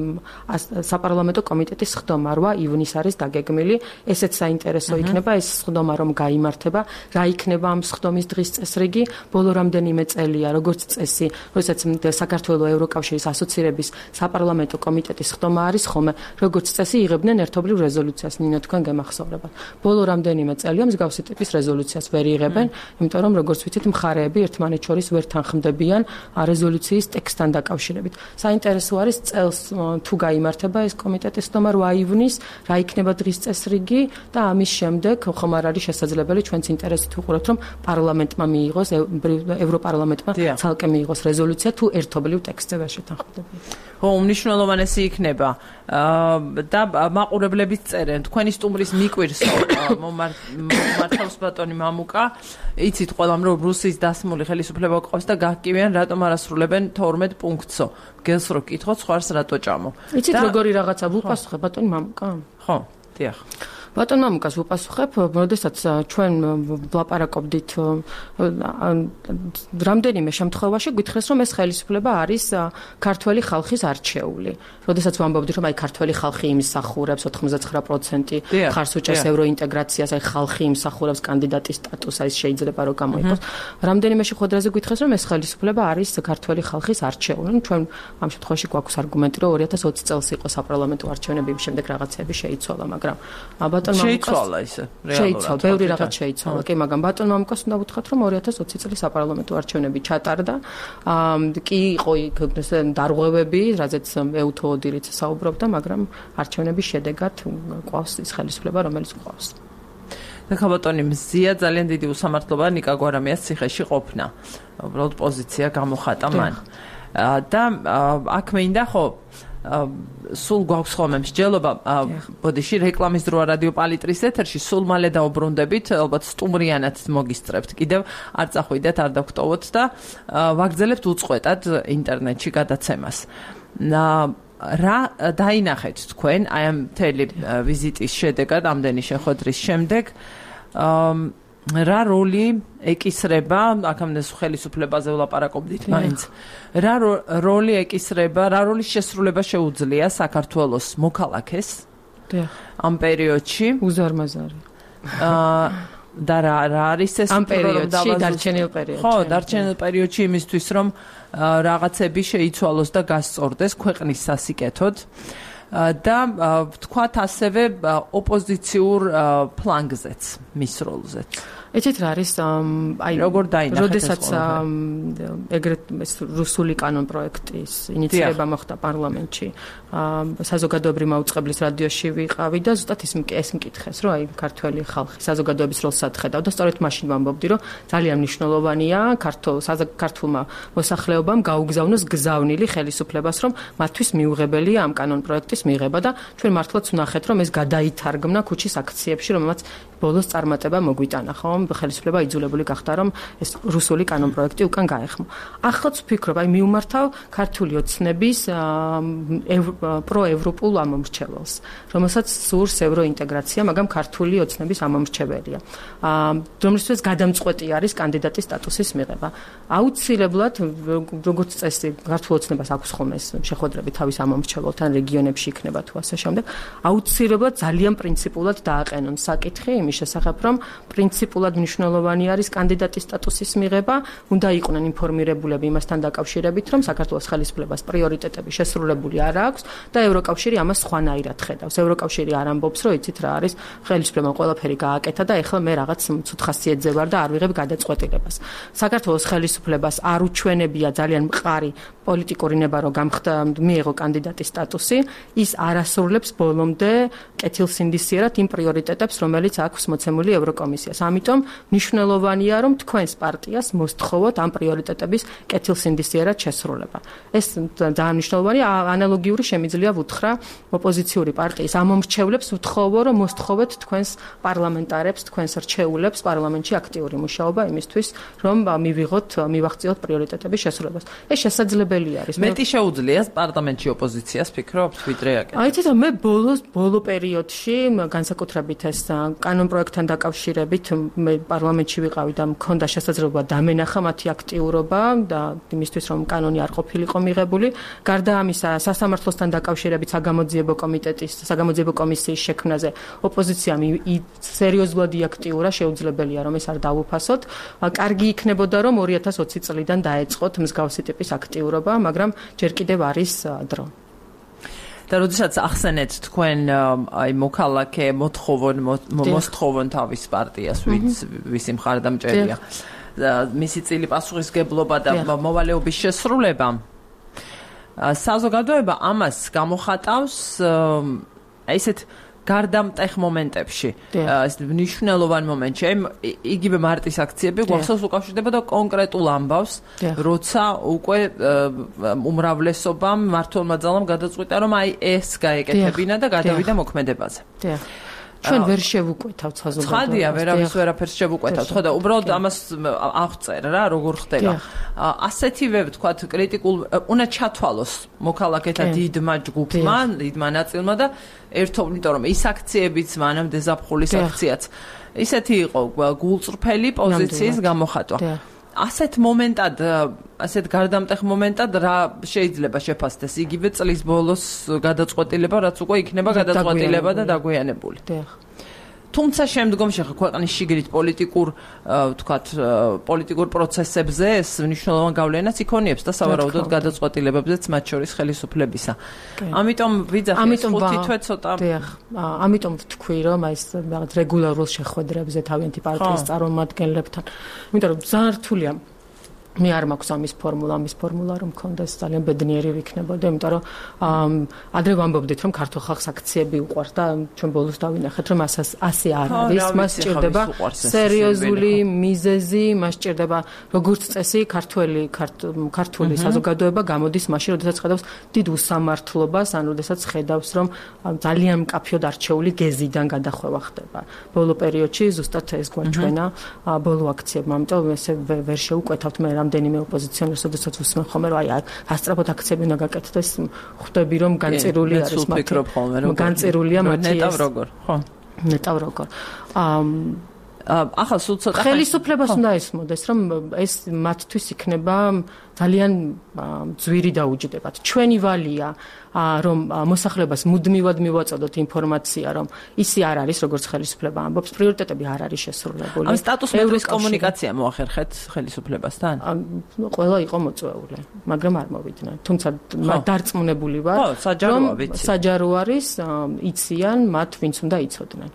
საპარლამენტო კომიტეტის ხდომა რვა ივნის არის დაგეგმილი ესეც საინტერესო იქნება ეს ხდომა რომ გაიმართება რა იქნება ამ ხდომის დღის წესრიგი ბოლო რამდენიმე წელია როგორც წესი, როდესაც საქართველოს ევროკავშირის ასოცირების საპარლამენტო კომიტეტის ხდომა არის ხოლმე, როგორც წესი იღებდნენ ერთობლივ რეზოლუციას, ნინო თქვენ გემახსოვრებათ. ბოლო რამდენიმე წელია მსგავსი ტიპის რეზოლუციას ვერ იღებენ, იმიტომ რომ როგორც ვიცით, მხარეები ერთმანეთს შორის ვერ თანხმდებიან რეზოლუციის ტექსტთან დაკავშირებით. საინტერესო არის წელს თუ გაიმართება ეს კომიტეტის ხდომა რვა ივნის, რა იქნება დღის წესრიგი და ამის შემდეგ ხომ არ არის შესაძლებელი ჩვენც ინტერესით ვუყურებთ, რომ პარლამენტმა მიიღოს ევროპარლამენტმა ცალკე მიიღოს რეზოლუცია თუ ერთობლივ ტექსტზე ვერ შეთანხმდებიან. ხო, უმნიშვნელოვანესი იქნება და მაყურებლების წერენ თქვენი სტუმრის მიკვირს მომართავს ბატონი მამუკა იცით ყველამ რომ რუსიის დასმული ხელისუფლება ყავს და გაგკივიან რატომ არ ასრულებენ თორმეტ პუნქტსო გელს რო კითხოთ სხვას რატო ჭამო იცით როგორი რაღაცა ვუპასუხე ბატონი მამუკა ხო დიახ ბატონ მამუკას ვუპასუხებ, როდესაც ჩვენ ვლაპარაკობდით რამდენიმე შემთხვევაში გითხრეს რომ ეს ხელისუფლება არის ქართველი ხალხის არჩეული. როდესაც ვამბობდით რომ აი ქართველი ხალხი იმსახურებს ოთხმოცდათვრამეტი პროცენტი ხარს უჭერს ევროინტეგრაციას, აი ხალხი იმსახურებს კანდიდატის სტატუსს, აი შეიძლება რომ გამოიყოს. რამდენიმე შეხვედრაზე გითხრეს რომ ეს ხელისუფლება არის ქართველი ხალხის არჩეული. ჩვენ ამ შემთხვევაში გვაქვს არგუმენტი რომ ორი ათას ოცი წელს იყო საპარლამენტო არჩევნები, შემდეგ რაღაცები შეიცვალა, მაგრამ ბატონ შეიცვალა ისე რეალურად შეიცვალა ბევრი რაღაც შეიცვალა კი მაგრამ ბატონ მამუკას უნდა ვუთხრათ რომ ორი ათას ოცი წლის საპარლამენტო არჩევნები ჩატარდა კი იყო იქ დარღვევები რაზეც ეუთო ოდირიც საუბრობდა მაგრამ არჩევნების შედეგად ყავს ის ხელისუფლება რომელიც ყავს და ბატონი მზია ძალიან დიდი უსამართლობა ნიკა გვარამიას ციხეში ყოფნა უბრალოდ პოზიცია გამოხატა მან და აქ მინდა ხო სულ გვაქვს ხოლმე მსჯელობა ბოდიში რეკლამის დროა რადიო პალიტრის ეთერში სულ მალე დაუბრუნდებით ალბათ სტუმრიანად მოგისწრებთ კიდევ არ წახვიდეთ არ დაგტოვოთ და ვაგრძელებთ უწყვეტად ინტერნეტში გადაცემას რა დაინახეთ თქვენ აი ამ მთელი ვიზიტის შედეგად ამდენი შეხვედრის შემდეგ რა როლი ეკისრება აქამდე ხელისუფლებაზე ვლაპარაკობდით მაინც რა როლი ეკისრება რა როლის შესრულება შეუძლია საქართველოს მოქალაქეს ამ პერიოდში უზარმაზარი და რა არის ეს ამ პერიოდში დარჩენილ პერიოდში ხო დარჩენილ პერიოდში იმისთვის რომ რაღაცები შეიცვალოს და გასწორდეს ქვეყნის სასიკეთოდ და ვთქვათ ასევე ოპოზიციურ ფლანგზეც მის როლზეც ეცეთ რა არის აი როგორ დაინახეთ როდესაც ეგრეთ რუსული კანონ პროექტის ინიციირება მოხდა პარლამენტში საზოგადოებრივი მაუწყებლის რადიოში ვიყავი და ზუსტად ის ეს მკითხეს რომ აი ქართველი ხალხი საზოგადოების როლს ადხედავ და სწორედ მაშინ ვამბობდი რომ ძალიან მნიშვნელოვანია ქართულ საქართველმა მოსახლეობამ გაუგზავნოს გზავნილი ხელისუფლებას რომ მათთვის მიუღებელია ამ კანონ პროექტის მიღება და ჩვენ მართლაც ვნახეთ რომ ეს გადაითარგმნა ქუჩის აქციებში რომელმაც ბოლოს წარმატება მოგვიტანა ხომ რომ ხელისუფლება იძულებული გახდა რომ ეს რუსული კანონპროექტი უკან გაეხმო. ახლაც ვფიქრობ, აი მივმართავ ქართული ოცნების პროევროპულ ამომრჩეველს, რომელსაც სურს ევროინტეგრაცია, მაგრამ ქართული ოცნების ამომრჩეველია. რომლისთვის გადამწყვეტი არის კანდიდატის სტატუსის მიღება. აუცილებლად, როგორც წესი, ქართულ ოცნებას აქვს ხოლმე შეხვედრები თავის ამომრჩეველთან რეგიონებში იქნება თუ ასე შემდეგ. აუცილებლად ძალიან პრინციპულად დააყენონ საკითხი იმის შესახებ, რომ პრინციპულად მნიშვნელოვანი არის კანდიდატის სტატუსის მიღება, უნდა იყვნენ ინფორმირებულები იმასთან დაკავშირებით, რომ საქართველოს ხელისუფლებას პრიორიტეტები შესრულებული არ აქვს და ევროკავშირი ამას სხვანაირად ხედავს. ევროკავშირი არ ამბობს, რომ იცით რა არის, ხელისუფლებამ ყველაფერი გააკეთა და ეხლა მე რაღაც ცუდ ხასიათზე ვარ და არ ვიღებ გადაწყვეტილებას. საქართველოს ხელისუფლებას არ უჩვენებია ძალიან მყარი პოლიტიკური ნება, რომ გამხდა მიიღო კანდიდატის სტატუსი, ის არასრულებს ბოლომდე კეთილსინდისიერად იმ პრიორიტეტებს, რომელიც აქვს მოცემული ევროკომისიას. ამიტომ მნიშვნელოვანია, რომ თქვენს პარტიას მოსთხოვოთ ამ პრიორიტეტების კეთილსინდისიერად შესრულება. ეს ძალიან მნიშვნელოვანია, ანალოგიური შემიძლია ვუთხრა ოპოზიციური პარტიის ამომრჩევლებს ვთხოვო, რომ მოსთხოვეთ თქვენს პარლამენტარებს, თქვენს რჩეულებს პარლამენტში აქტიური მუშაობა იმისთვის, რომ მივიღოთ, მივახციოთ პრიორიტეტების შესრულებას. ეს შესაძლებელი არის. მეტი შეუძლია პარლამენტში ოპოზიციას ფიქრობთ, ვიდრე აკეთებს. აი თვითონ მე ბოლოს ბოლო პერიოდში განსაკუთრებით ეს კანონპროექტთან დაკავშირებით მე პარლამენტში ვიყავი და მქონდა შესაძლებლობა დამენახა მათი აქტიურობა და იმისთვის რომ კანონი არ ყოფილიყო მიღებული. გარდა ამისა, სასამართლოსთან დაკავშირებით საგამოძიებო კომიტეტის, საგამოძიებო კომისიის შექმნაზე ოპოზიციამ სერიოზულად იაქტიურა, შეუძლებელია რომ ეს არ დაუფასოთ. კარგი იქნებოდა რომ ორი ათას ოცი წლიდან დაეწყოთ მსგავსი ტიპის აქტიურობა, მაგრამ ჯერ კიდევ არის დრო. და როდესაც ახსენეთ თქვენ აი მოქალაქე მოთხოვონ მოსთხოვონ თავის პარტიას, ვინც ვისი მხარდამჭერია. მისი წილი პასუხისგებლობა და მოვალეობის შესრულება. საზოგადოება ამას გამოხატავს ესეთ გარდამტეხ მომენტებში, ეს მნიშვნელოვან მომენტში, იგივე მარტის აქციები გვახსოვს უკავშირდება და კონკრეტულ ამბავს, როცა უკვე უმრავლესობამ მართლმა ძალამ გადაწყვიტა, რომ აი ეს გაეკეთებინა და გადავიდა მოქმედებაზე. ჩვენ ვერ შევუკვეთავთ საზოგადოებას. ცხადია, ვერავის ვერაფერს შევუკვეთავთ, ხო და უბრალოდ ამას აღწერ რა, როგორ ხდება. ასეთივე ვთქვათ კრიტიკულ უნდა ჩათვალოს მოქალაქეთა დიდმა ჯგუფმა, დიდმა ნაწილმა და ერთობლივ, იმიტომ რომ ის აქციებიც მანამდე ზაფხულის აქციაც ისეთი იყო გულწრფელი პოზიციის გამოხატვა. ასეთ მომენტად, ასეთ გარდამტეხ მომენტად რა შეიძლება შეფასდეს იგივე წლის ბოლოს გადაწყვეტილება, რაც უკვე იქნება გადაწყვეტილება და დაგვიანებული. თუმცა შემდგომში ხა ქვეყნის შიგნით პოლიტიკურ, ვთქვათ, პოლიტიკურ პროცესებზე ეს მნიშვნელოვან გავლენას იქონიებს და სავარაუდოდ გადაწყვეტილებებზეც მათ შორის ხელისუფლებისა. ამიტომ ვიძახი ეს ხუთი თვე ცოტა. დიახ. ამიტომ ვთქვი, რომ აი ეს რაღაც რეგულარულ შეხვედრებზე თავიანთი პარტიის წარმომადგენლებთან. იმიტომ რომ ძალიან რთულია. მე არ მაქვს ამის ფორმულა, ამის ფორმულა რომ მქონდეს ძალიან ბედნიერი ვიქნებოდა, იმიტომ რომ ადრე ვამბობდით რომ ქართულ ხალხს აქციები უყვარს და ჩვენ ბოლოს დავინახეთ რომ ასე არ არის, მას სჭირდება სერიოზული მიზეზი, მას სჭირდება როგორც წესი ქართველი ქართული საზოგადოება გამოდის მაშინ, როდესაც ხედავს დიდ უსამართლობას, ან როდესაც ხედავს რომ ძალიან მკაფიოდ არჩეული გეზიდან გადახვევა ხდება. ბოლო პერიოდში ზუსტად ეს გვაჩვენა ბოლო აქციებმა, ამიტომ ესე ვერ შევუკვეთავთ მე რამდენიმე ოპოზიციონერს, როდესაც უსმენ ხოლმე რომ აი ასწრაფოდ აქციები უნდა გაკეთდეს, ხვდები რომ განწირული არის მათი. განწირულია მათი ეს. ნეტავ როგორ, ხო? ნეტავ როგორ. ახლა სულ ცოტა ხელისუფლებას უნდა ესმოდეს, რომ ეს მათთვის იქნება ძალიან ძვირი დაუჯდებათ. ჩვენი ვალია, რომ მოსახლეობას მუდმივად მივაწოდოთ ინფორმაცია, რომ ისი არ არის, როგორც ხელისუფლება ამბობს, პრიორიტეტები არ არის შესრულებული. ამ სტატუსმეტრის კომუნიკაცია მოახერხეთ ხელისუფლებასთან? ყველა იყო მოწვეული, მაგრამ არ მოვიდნენ. თუმცა დარწმუნებული ვარ, რომ საჯარო არის, იციან მათ, ვინც უნდა იცოდნენ.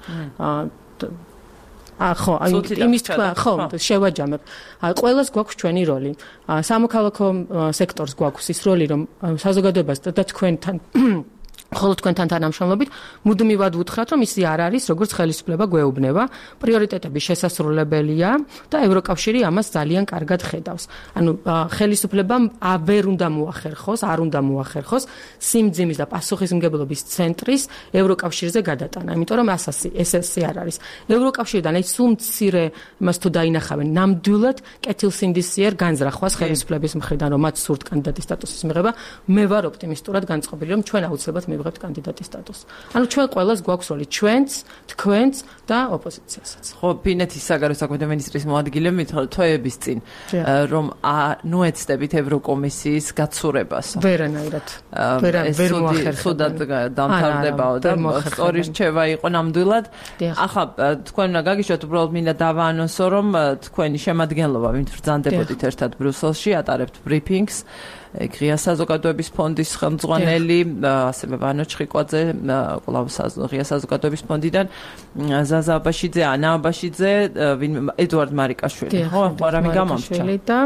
ხო, აი იმის თქვა, ხო, შევაჯამებ. ყველას გვაქვს ჩვენი როლი. სამოქალაქო სექტორს გვაქვს ის როლი, რომ საზოგადოებას და თქვენთან ხოლო თქვენთან თანამშრომლობით მუდმივად ვუთხრათ, რომ ისი არ არის, როგორც ხელისუფლება გვეუბნება, პრიორიტეტები შესასრულებელია და ევროკავშირი ამას ძალიან კარგად ხედავს. ანუ ხელისუფლებამ ვერ უნდა მოახერხოს, არ უნდა მოახერხოს სიმძიმის და პასუხისმგებლობის ცენტრის ევროკავშირზე გადატანა, იმიტომ რომ ასასი ესესი არ არის. ევროკავშირიდან აი სულ მცირე იმას თუ დაინახავენ, ნამდვილად კეთილსინდისიერ განზრახვას ხელისუფლების მხრიდან, რომ მათ სურთ კანდიდატის სტატუსის მიღება, მე ვარ ოპტიმისტურად განწყობილი, რომ ჩვენ აუცილებლად მივიღებთ კანდიდატის სტატუსს. ანუ ჩვენ ყველას გვაქვს როლი, ჩვენც, თქვენც და ოპოზიციასაც. ხო, ფინეთის საგარეო საქმეთა მინისტრის მოადგილემ მითხრა თვეების წინ, რომ ნუეცდებით ევროკომისიის გაცურებას. ვერანაირად. ვერ ვერ მოახერხებენ. სუდად დამთავრდებაო და სწორი რჩევა იყო ნამდვილად. ახლა თქვენ უნდა გაგიშვათ, უბრალოდ მინდა დავაანონსო, რომ თქვენი შემადგენლობა, ვინც ბრძანდებოდით ერთად ბრიუსელში, ატარებთ ბრიფინგს. ღია საზოგადოების ფონდის ხელმძღვანელი, ასევე ვანო ჩხიკვაძე, კვლავ ღია საზოგადოების ფონდიდან, ზაზა აბაშიძე, ანა აბაშიძე, ედუარდ მარიკაშვილი, ხო, რამე გამომჩა და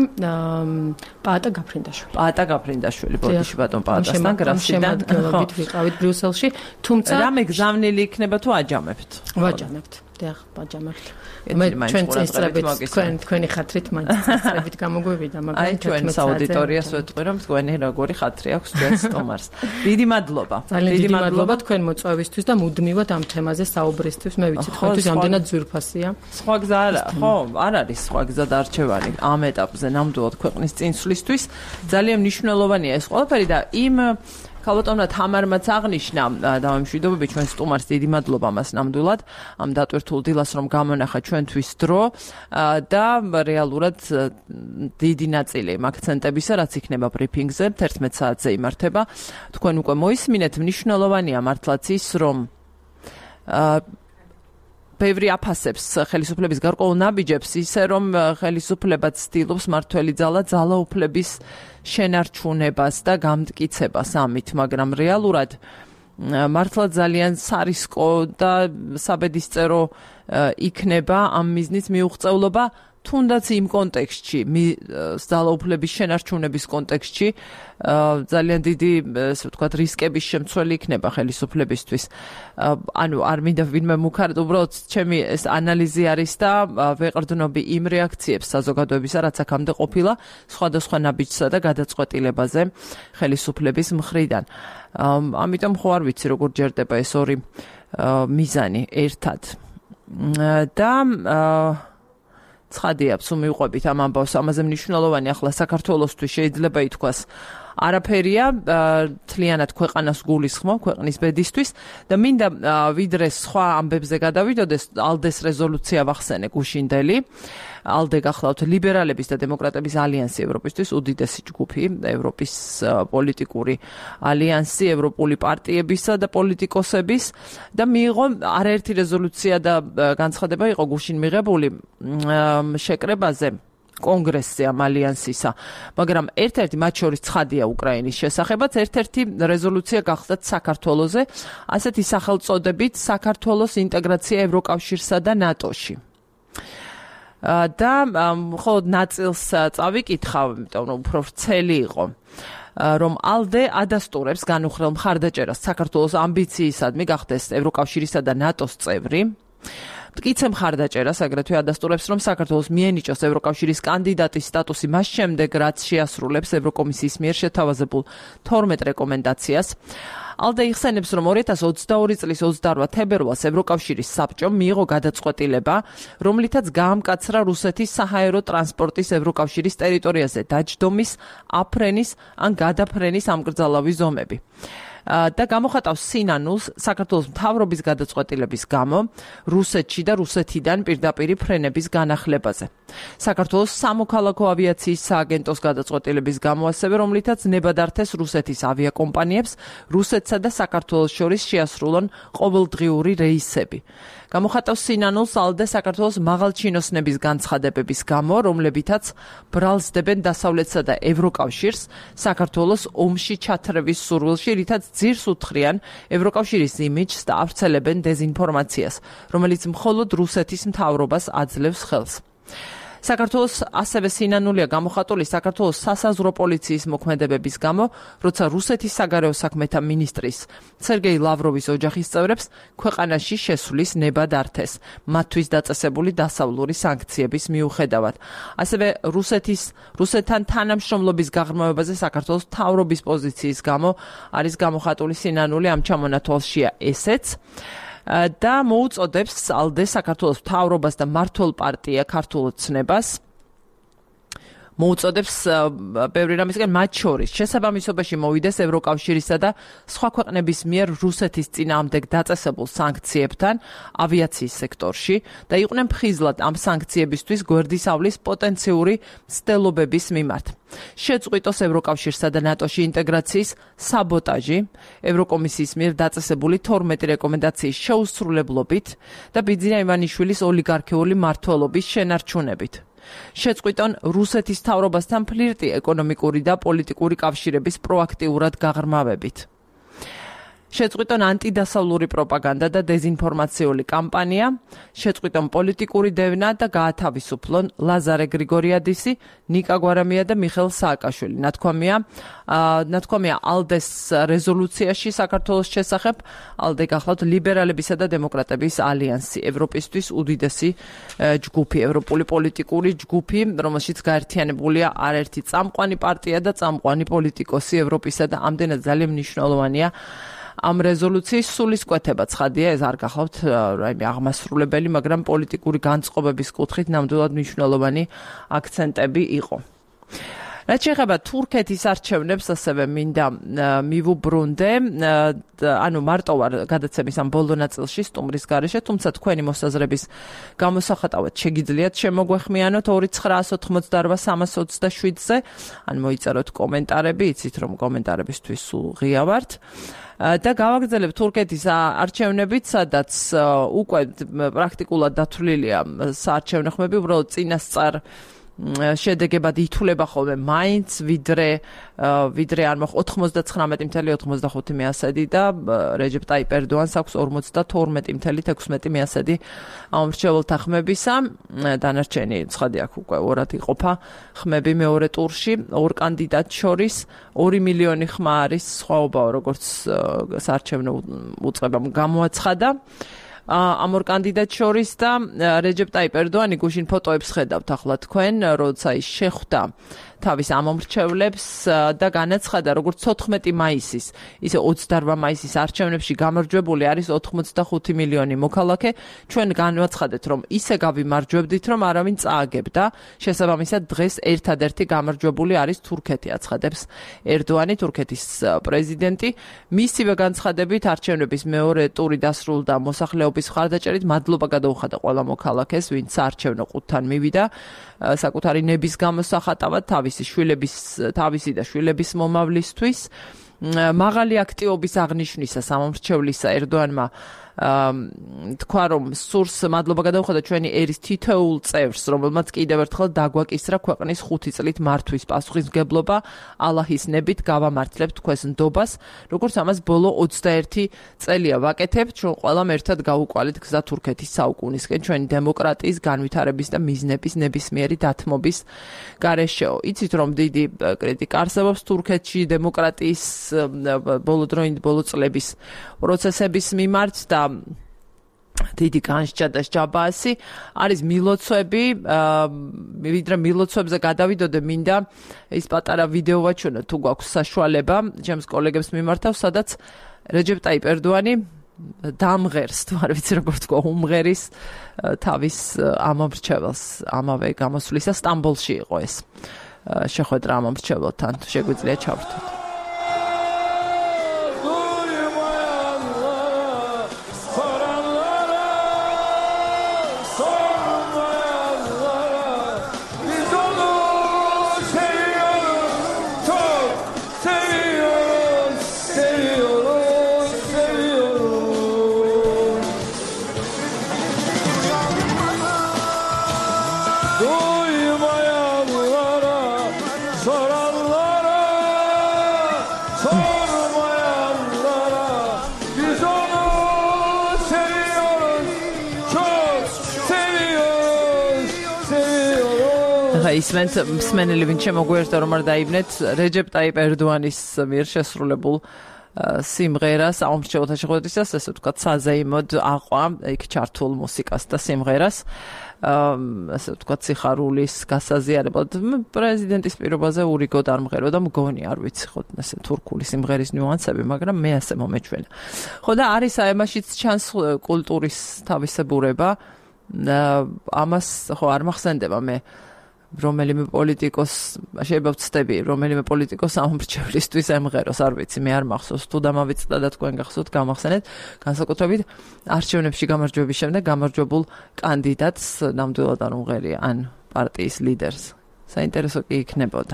პაატა გაფრინდაშვილი. პაატა გაფრინდაშვილი, ბოდიში ბატონ პაატასთან გრასიდან, ხო, ვიყავით ბრიუსელში, თუმცა რამე გზავნილი იქნება თუ აჯამებთ? ვაჯამებთ. დიახ, ვაჯამებთ. მე ჩვენ წესრებით თქვენ თქვენი ხათრით მაინც წესრებით გამოგვივიდა, მაგრამ აი ჩვენს აუდიტორიას ვეთქვი, რომ თქვენი როგორი ხათრი აქვს ჩვენს სტომარს. დიდი მადლობა. დიდი მადლობა თქვენ მოწვევისთვის და მუდმივად ამ თემაზე საუბრისთვის. მე ვიცი თქვენთვის ამდენად ძვირფასია. სხვა გზა არა, ხო, არ არის სხვა გზა დარჩევანი ამ ეტაპზე ნამდვილად ქვეყნის წინსვლისთვის. ძალიან მნიშვნელოვანია ეს ყველაფერი და იმ ქალბატონმა თამარმაც აღნიშნა და მშვიდობები ჩვენ სტუმარს დიდი მადლობა მას ნამდვილად ამ დატვირთულ დილას რომ გამონახა ჩვენთვის დრო და რეალურად დიდი ნაწილი აქცენტებისა რაც იქნება ბრიფინგზე თერთმეტ საათზე იმართება თქვენ უკვე მოისმინეთ მნიშვნელოვანია მართლაც ის რომ ბევრი აფასებს ხელისუფლების გარკვეულ ნაბიჯებს ისე რომ ხელისუფლებაც ცდილობს მართველი ძალა ძალაუფლების შენარჩუნებას და გამტკიცებას ამით, მაგრამ რეალურად მართლა ძალიან სარისკო და საბედისწერო იქნება ამ მიზნის მიუღწევლობა თუნდაც იმ კონტექსტში, ძალაუფლების შენარჩუნების კონტექსტში ძალიან დიდი, ესე ვთქვათ, რისკების შემცველი იქნება ხელისუფლებისთვის. ანუ არ მინდა ვინმე მუქარდ, უბრალოდ ჩემი ეს ანალიზი არის და ვეყრდნობი იმ რეაქციებს საზოგადოებისა, რაც აქამდე ყოფილა სხვადასხვა ნაბიჯსა და გადაწყვეტილებაზე ხელისუფლების მხრიდან. ამიტომ ხო არ ვიცი, როგორ ჯერდება ეს ორი მიზანი ერთად. და ცხადია, თუ მივყვებით ამ ამბავს, ამაზე მნიშვნელოვანი ახლა საქართველოსთვის შეიძლება ითქვას არაფერია, თლიანად ქვეყანას გულისხმობ, ქვეყნის ბედისთვის და მინდა ვიდრე სხვა ამბებზე გადავიდოდეს, ალდეს რეზოლუცია ვახსენე გუშინდელი. ალდე გახლავთ ლიბერალების და დემოკრატების ალიანსი ევროპისთვის, უდიდესი ჯგუფი, ევროპის პოლიტიკური ალიანსი, ევროპული პარტიებისა და პოლიტიკოსების და მიიღო არაერთი რეზოლუცია და განცხადება იყო გუშინ მიღებული შეკრებაზე კონგრესზე ამ ალიანსისა, მაგრამ ერთ-ერთი მათ შორის ცხადია უკრაინის შესახებაც, ერთ-ერთი რეზოლუცია გახლდათ საქართველოზე, ასეთი სახელწოდებით საქართველოს ინტეგრაცია ევროკავშირსა და ნატოში. და მხოლოდ ნაწილს წავიკითხავ, იმიტომ რომ უფრო ვრცელი იყო, რომ ალდე ადასტურებს განუხრელ მხარდაჭერას საქართველოს ამბიციისადმი გახდეს ევროკავშირისა და ნატოს წევრი. მტკიცე მხარდაჭერას აგრეთვე ადასტურებს, რომ საქართველოს მიენიჭოს ევროკავშირის კანდიდატის სტატუსი მას შემდეგ, რაც შეასრულებს ევროკომისიის მიერ შეთავაზებულ თორმეტ რეკომენდაციას. ალდე იხსენებს, რომ ორი ათას ოცდაორი წლის ოცდაორ თებერვალს ევროკავშირის საბჭომ მიიღო გადაწყვეტილება, რომლითაც გაამკაცრა რუსეთის საჰაერო ტრანსპორტის ევროკავშირის ტერიტორიაზე დაჯდომის, აფრენის ან გადაფრენის ამკრძალავი ზომები. და გამოხატავს სინანულს საქართველოს მთავრობის გადაწყვეტილების გამო რუსეთში და რუსეთიდან პირდაპირი ფრენების განახლებაზე. საქართველოს სამოქალაქო ავიაციის სააგენტოს გადაწყვეტილების გამო ასევე, რომლითაც ნებადართეს რუსეთის ავიაკომპანიებს რუსეთსა და საქართველოს შორის შეასრულონ ყოველდღიური რეისები. გამოხატავს სინანულს ალდე საქართველოს მაღალჩინოსნების განცხადებების გამო, რომლებითაც ბრალსდებენ დასავლეთსა და ევროკავშირს საქართველოს ომში ჩათრევის სურვილში, რითაც ძირს უთხრიან ევროკავშირის იმიჯს და ავრცელებენ დეზინფორმაციას, რომელიც მხოლოდ რუსეთის მთავრობას აძლევს ხელს. საქართველოს ასევე სინანულია გამოხატული საქართველოს სასაზღვრო პოლიციის მოქმედებების გამო, როცა რუსეთის საგარეო საქმეთა მინისტრის სერგეი ლავროვის ოჯახის წევრებს ქვეყანაში შესვლის ნება დართეს, მათთვის დაწესებული დასავლური სანქციების მიუხედავად. ასევე რუსეთის რუსეთთან თანამშრომლობის გაღრმავებაზე საქართველოს მთავრობის პოზიციის გამო არის გამოხატული სინანული, ამ ჩამონათვალშია ესეც. და მოუწოდებს ალდე საქართველოს მთავრობას და მმართველ პარტია ქართულ ოცნებას მოუწოდებს ბევრი რამისგან, მათ შორის შესაბამისობაში მოვიდეს ევროკავშირისა და სხვა ქვეყნების მიერ რუსეთის წინააღმდეგ დაწესებულ სანქციებთან ავიაციის სექტორში და იყვნენ მხიზლად ამ სანქციებისთვის გვერდისავლის პოტენციური მცდელობების მიმართ. შეწყვიტოს ევროკავშირსა და ნატოში ინტეგრაციის საბოტაჟი ევროკომისიის მიერ დაწესებული თორმეტი რეკომენდაციის შეუსრულებლობით და ბიძინა ივანიშვილის ოლიგარქიული მმართველობის შენარჩუნებით. შეწყვიტონ რუსეთის მთავრობასთან ფლირტი ეკონომიკური და პოლიტიკური კავშირების პროაქტიურად გაღრმავებით. შეწყვიტონ ანტიდასავლური პროპაგანდა და დეზინფორმაციული კამპანია, შეწყვიტონ პოლიტიკური დევნა და გაათავისუფლონ ლაზარე გრიგორიადისი, ნიკა გვარამია და მიხეილ სააკაშვილი. ნათქვამია, ნათქვამია ალდეს რეზოლუციაში საქართველოს შესახებ, ალდე გახლავთ ლიბერალებისა და დემოკრატების ალიანსი, ევროპისთვის უდიდესი ჯგუფი, ევროპული პოლიტიკური ჯგუფი, რომელშიც გაერთიანებულია არაერთი წამყვანი პარტია და წამყვანი პოლიტიკოსი ევროპისა და ამდენად ძალიან მნიშვნელოვანია ამ რეზოლუციის სულისკვეთება. ცხადია, ეს არ გახლავთ რაიმე აღმასრულებელი, მაგრამ პოლიტიკური განწყობების კუთხით ნამდვილად მნიშვნელოვანი აქცენტები იყო. რაც შეეხება თურქეთის არჩევნებს, ასევე მინდა მივუბრუნდე, ანუ მარტო ვარ გადაცემის ამ ბოლო ნაწილში სტუმრის გარეშე, თუმცა თქვენი მოსაზრების გამოსახატავად შეგიძლიათ შემოგვეხმიანოთ ორი ცხრაას ოთხმოცდაორ სამას ოცდაშვიდზე, ან მოიწეროთ კომენტარები, იცით რომ კომენტარებისთვის სულ ღია ვართ. და გავაგრძელებ თურქეთის არჩევნებით, სადაც უკვე პრაქტიკულად დათვლილია საარჩევნო ხმები, უბრალოდ წინასწარ შედეგებად ითვლება ხოლმე მაინც ვიდრე ვიდრე არ მოხ ოთხმოცდათხრამეტი წუთი ოცდახუთი მეასედი და რეჯეპ ტაიპ ერდოანს აქვს ორმოცდათორმეტი წუთი ექვსმეტი მეასედი ამორჩეულთა ხმებისა. დანარჩენი ცხადი აქ უკვე ორად იყოფა ხმები მეორე ტურში, ორ კანდიდატს შორის ორი მილიონი ხმა არის სხვაობაო, როგორც საარჩევნო უწყებამ გამოაცხადა. ამ ორ კანდიდატს შორის და რეჯეპ ტაიპ ერდოანი გუშინ ფოტოებს ხედავთ ახლა თქვენ, როცა ის შეხვდა თავის ამომრჩევლებს და განაცხადა, როგორც თოთხმეტი მაისის, ისე ოცდაორ მაისის არჩევნებში გამარჯვებული არის ოცდახუთი მილიონი მოქალაქე. ჩვენ განვაცხადეთ, რომ ისე გავიმარჯვებდით, რომ არავინ წააგებდა. შესაბამისად, დღეს ერთადერთი გამარჯვებული არის თურქეთი, აცხადებს ერდოანი, თურქეთის პრეზიდენტი. მისივე განცხადებით, არჩევნების მეორე ტური დასრულდა მოსახლეობის მხარდაჭერით. მადლობა გადაუხადა ყველა მოქალაქეს, ვინც საარჩევნო ყუთთან მივიდა, საკუთარი ნების გამოსახატავად თავისი შვილების თავისი და შვილების მომავლისთვის. მაღალი აქტივობის აღნიშვნისა სამომრჩევლისა ერდოანმა თქვა, რომ სურს მადლობა გადაუხადა ჩვენი ერის თითოეულ წევრს, რომელმაც კიდევ ერთხელ დაგვაკისრა ქვეყნის ხუთი წლით მართვის პასუხისმგებლობა. ალაჰის ნებით გავამართლებთ თქვენს ნდობას, როგორც ამას ბოლო ოცდაერთი წელია ვაკეთებთ. ჩვენ ყველამ ერთად გავუყვალეთ გზა თურქეთის საუკუნისკენ, ჩვენი დემოკრატიის განვითარების და მიზნების ნებისმიერი დათმობის გარეშეო. იცით, რომ დიდი კრიტიკა არსებობს თურქეთში დემოკრატიის ბოლო დროინდ ბოლო წლების პროცესების მიმართ და დიდი განსჯა და ჯაბაასი არის მილოცვები, ვიდრე მილოცვებზე გადავიდოდე, მინდა ის პატარა ვიდეო ვაჩვენო, თუ გვაქვს საშუალება, ჩემს კოლეგებს მიმართავ, სადაც რეჯეპ ტაიპ ერდოანი დამღერს, თუ არ ვიცი როგორ თქვა, უმღერის თავის ამომრჩეველს, ამავე გამოსვლისა სტამბოლში იყო ეს შეხვედრა ამომრჩეველთან, შეგვიძლია ჩავრთოთ. Duymayanlara, soranlara ისმენთ მსმენელი ვინც შემოგვიერთდა რომ არ დაიბნეთ რეჯეპ ტაიპ ერდოანის მიერ შესრულებულ სიმღერას აუმრჩეველთა შეხვედრისას ესე ვთქვათ საზეიმოდ აყვა იქ ჩართულ მუსიკას და სიმღერას ასე ვთქვათ სიხარულის გასაზიარებლად პრეზიდენტის პირობაზე ურიგოდ არ მღერო და მგონი არ ვიცი ხო ესე თურქული სიმღერის ნიუანსები მაგრამ მე ასე მომეჩვენა ხო და არის აემაშიც ჩანს კულტურის თავისებურება ამას ხო არ მახსენდება მე რომელიმე პოლიტიკოს შეიძლება ვცდები რომელიმე პოლიტიკოს ამომრჩევლისთვის ემღეროს არ ვიცი მე არ მახსოვს თუ დამავიწყდა და თქვენ გახსოვთ გამახსენეთ განსაკუთრებით არჩევნებში გამარჯვების შემდეგ გამარჯვებულ კანდიდატს ნამდვილად არ უმღერია ან პარტიის ლიდერს საინტერესო კი იქნებოდა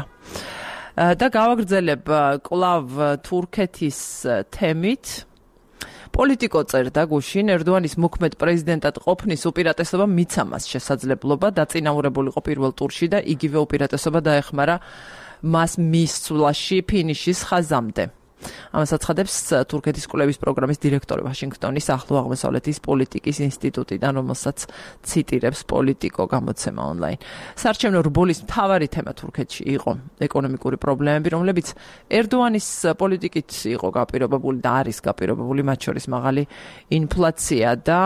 და გავაგრძელებ კვლავ თურქეთის თემით პოლიტიკო წერდა გუშინ ერდოანის მოქმედ პრეზიდენტად ყოფნის უპირატესობა მიცამას შესაძლებლობა დაწინაურებულიყო პირველ ტურში და იგივე უპირატესობა დაეხმარა მას მისვლაში ფინიშის ხაზამდე. ამას აცხადებს თურქეთის კვლევის პროგრამის დირექტორი ვაშინგტონის ახლო აღმოსავლეთის პოლიტიკის ინსტიტუტიდან, რომელსაც ციტირებს პოლიტიკო გამოცემა ონლაინ. საარჩევნო რბოლის მთავარი თემა თურქეთში იყო ეკონომიკური პრობლემები, რომლებიც ერდოანის პოლიტიკით იყო გაპირობებული და არის გაპირობებული, მათ შორის მაღალი ინფლაცია და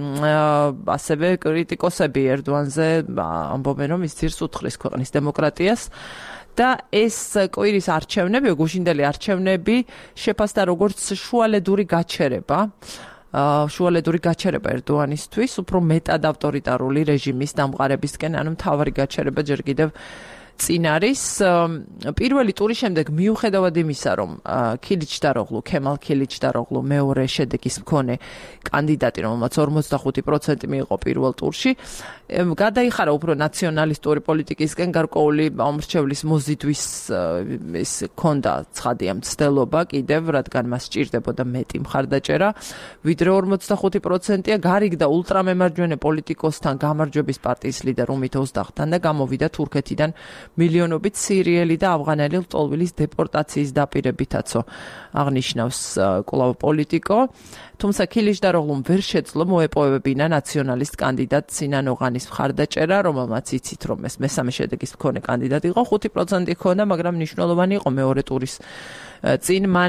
ასევე კრიტიკოსები ერდოანზე ამბობენ, რომ ის ძირს უთხრის ქვეყნის დემოკრატიას. და ეს კვირის არჩევნები, გუშინდელი არჩევნები შეფასდა როგორც შუალედური გაჩერება, შუალედური გაჩერება ერდოანისთვის, უფრო მეტად ავტორიტარული რეჟიმის დამყარებისკენ, ანუ მთავარი გაჩერება ჯერ კიდევ წინ არის. პირველი ტურის შემდეგ მიუხედავად იმისა, რომ ქილიჩდაროღლუ, ქემალ ქილიჩდაროღლუ მეორე შედეგის მქონე კანდიდატი, რომელმაც ორმოცდახუთი პროცენტი მიიღო პირველ ტურში, გადაიხარა უფრო ნაციონალისტური პოლიტიკისკენ გარკვეული ამრჩევლის მოზიდვის ის ქონდა ცხადია მცდელობა კიდევ, რადგან მას სჭირდებოდა მეტი მხარდაჭერა, ვიდრე ორმოცდახუთი პროცენტია გარიგდა ულტრამემარჯვენე პოლიტიკოსთან გამარჯვების პარტიის ლიდერ უმით ოზდაღთან და გამოვიდა თურქეთიდან მილიონობით სირიელი და ავღანელი ლტოლვილის დეპორტაციის დაპირებითაცო აღნიშნავს კვლავ პოლიტიკო. თუმცა ქილიჩდაროღლუმ ვერ შეძლო მოეპოვებინა ნაციონალისტ კანდიდატ სინან ოღანის მხარდაჭერა, რომელმაც იცით რომ ეს მესამე შედეგის მქონე კანდიდატი იყო, ხუთი პროცენტი ჰქონდა, მაგრამ მნიშვნელოვანი იყო მეორე ტურის წინ მან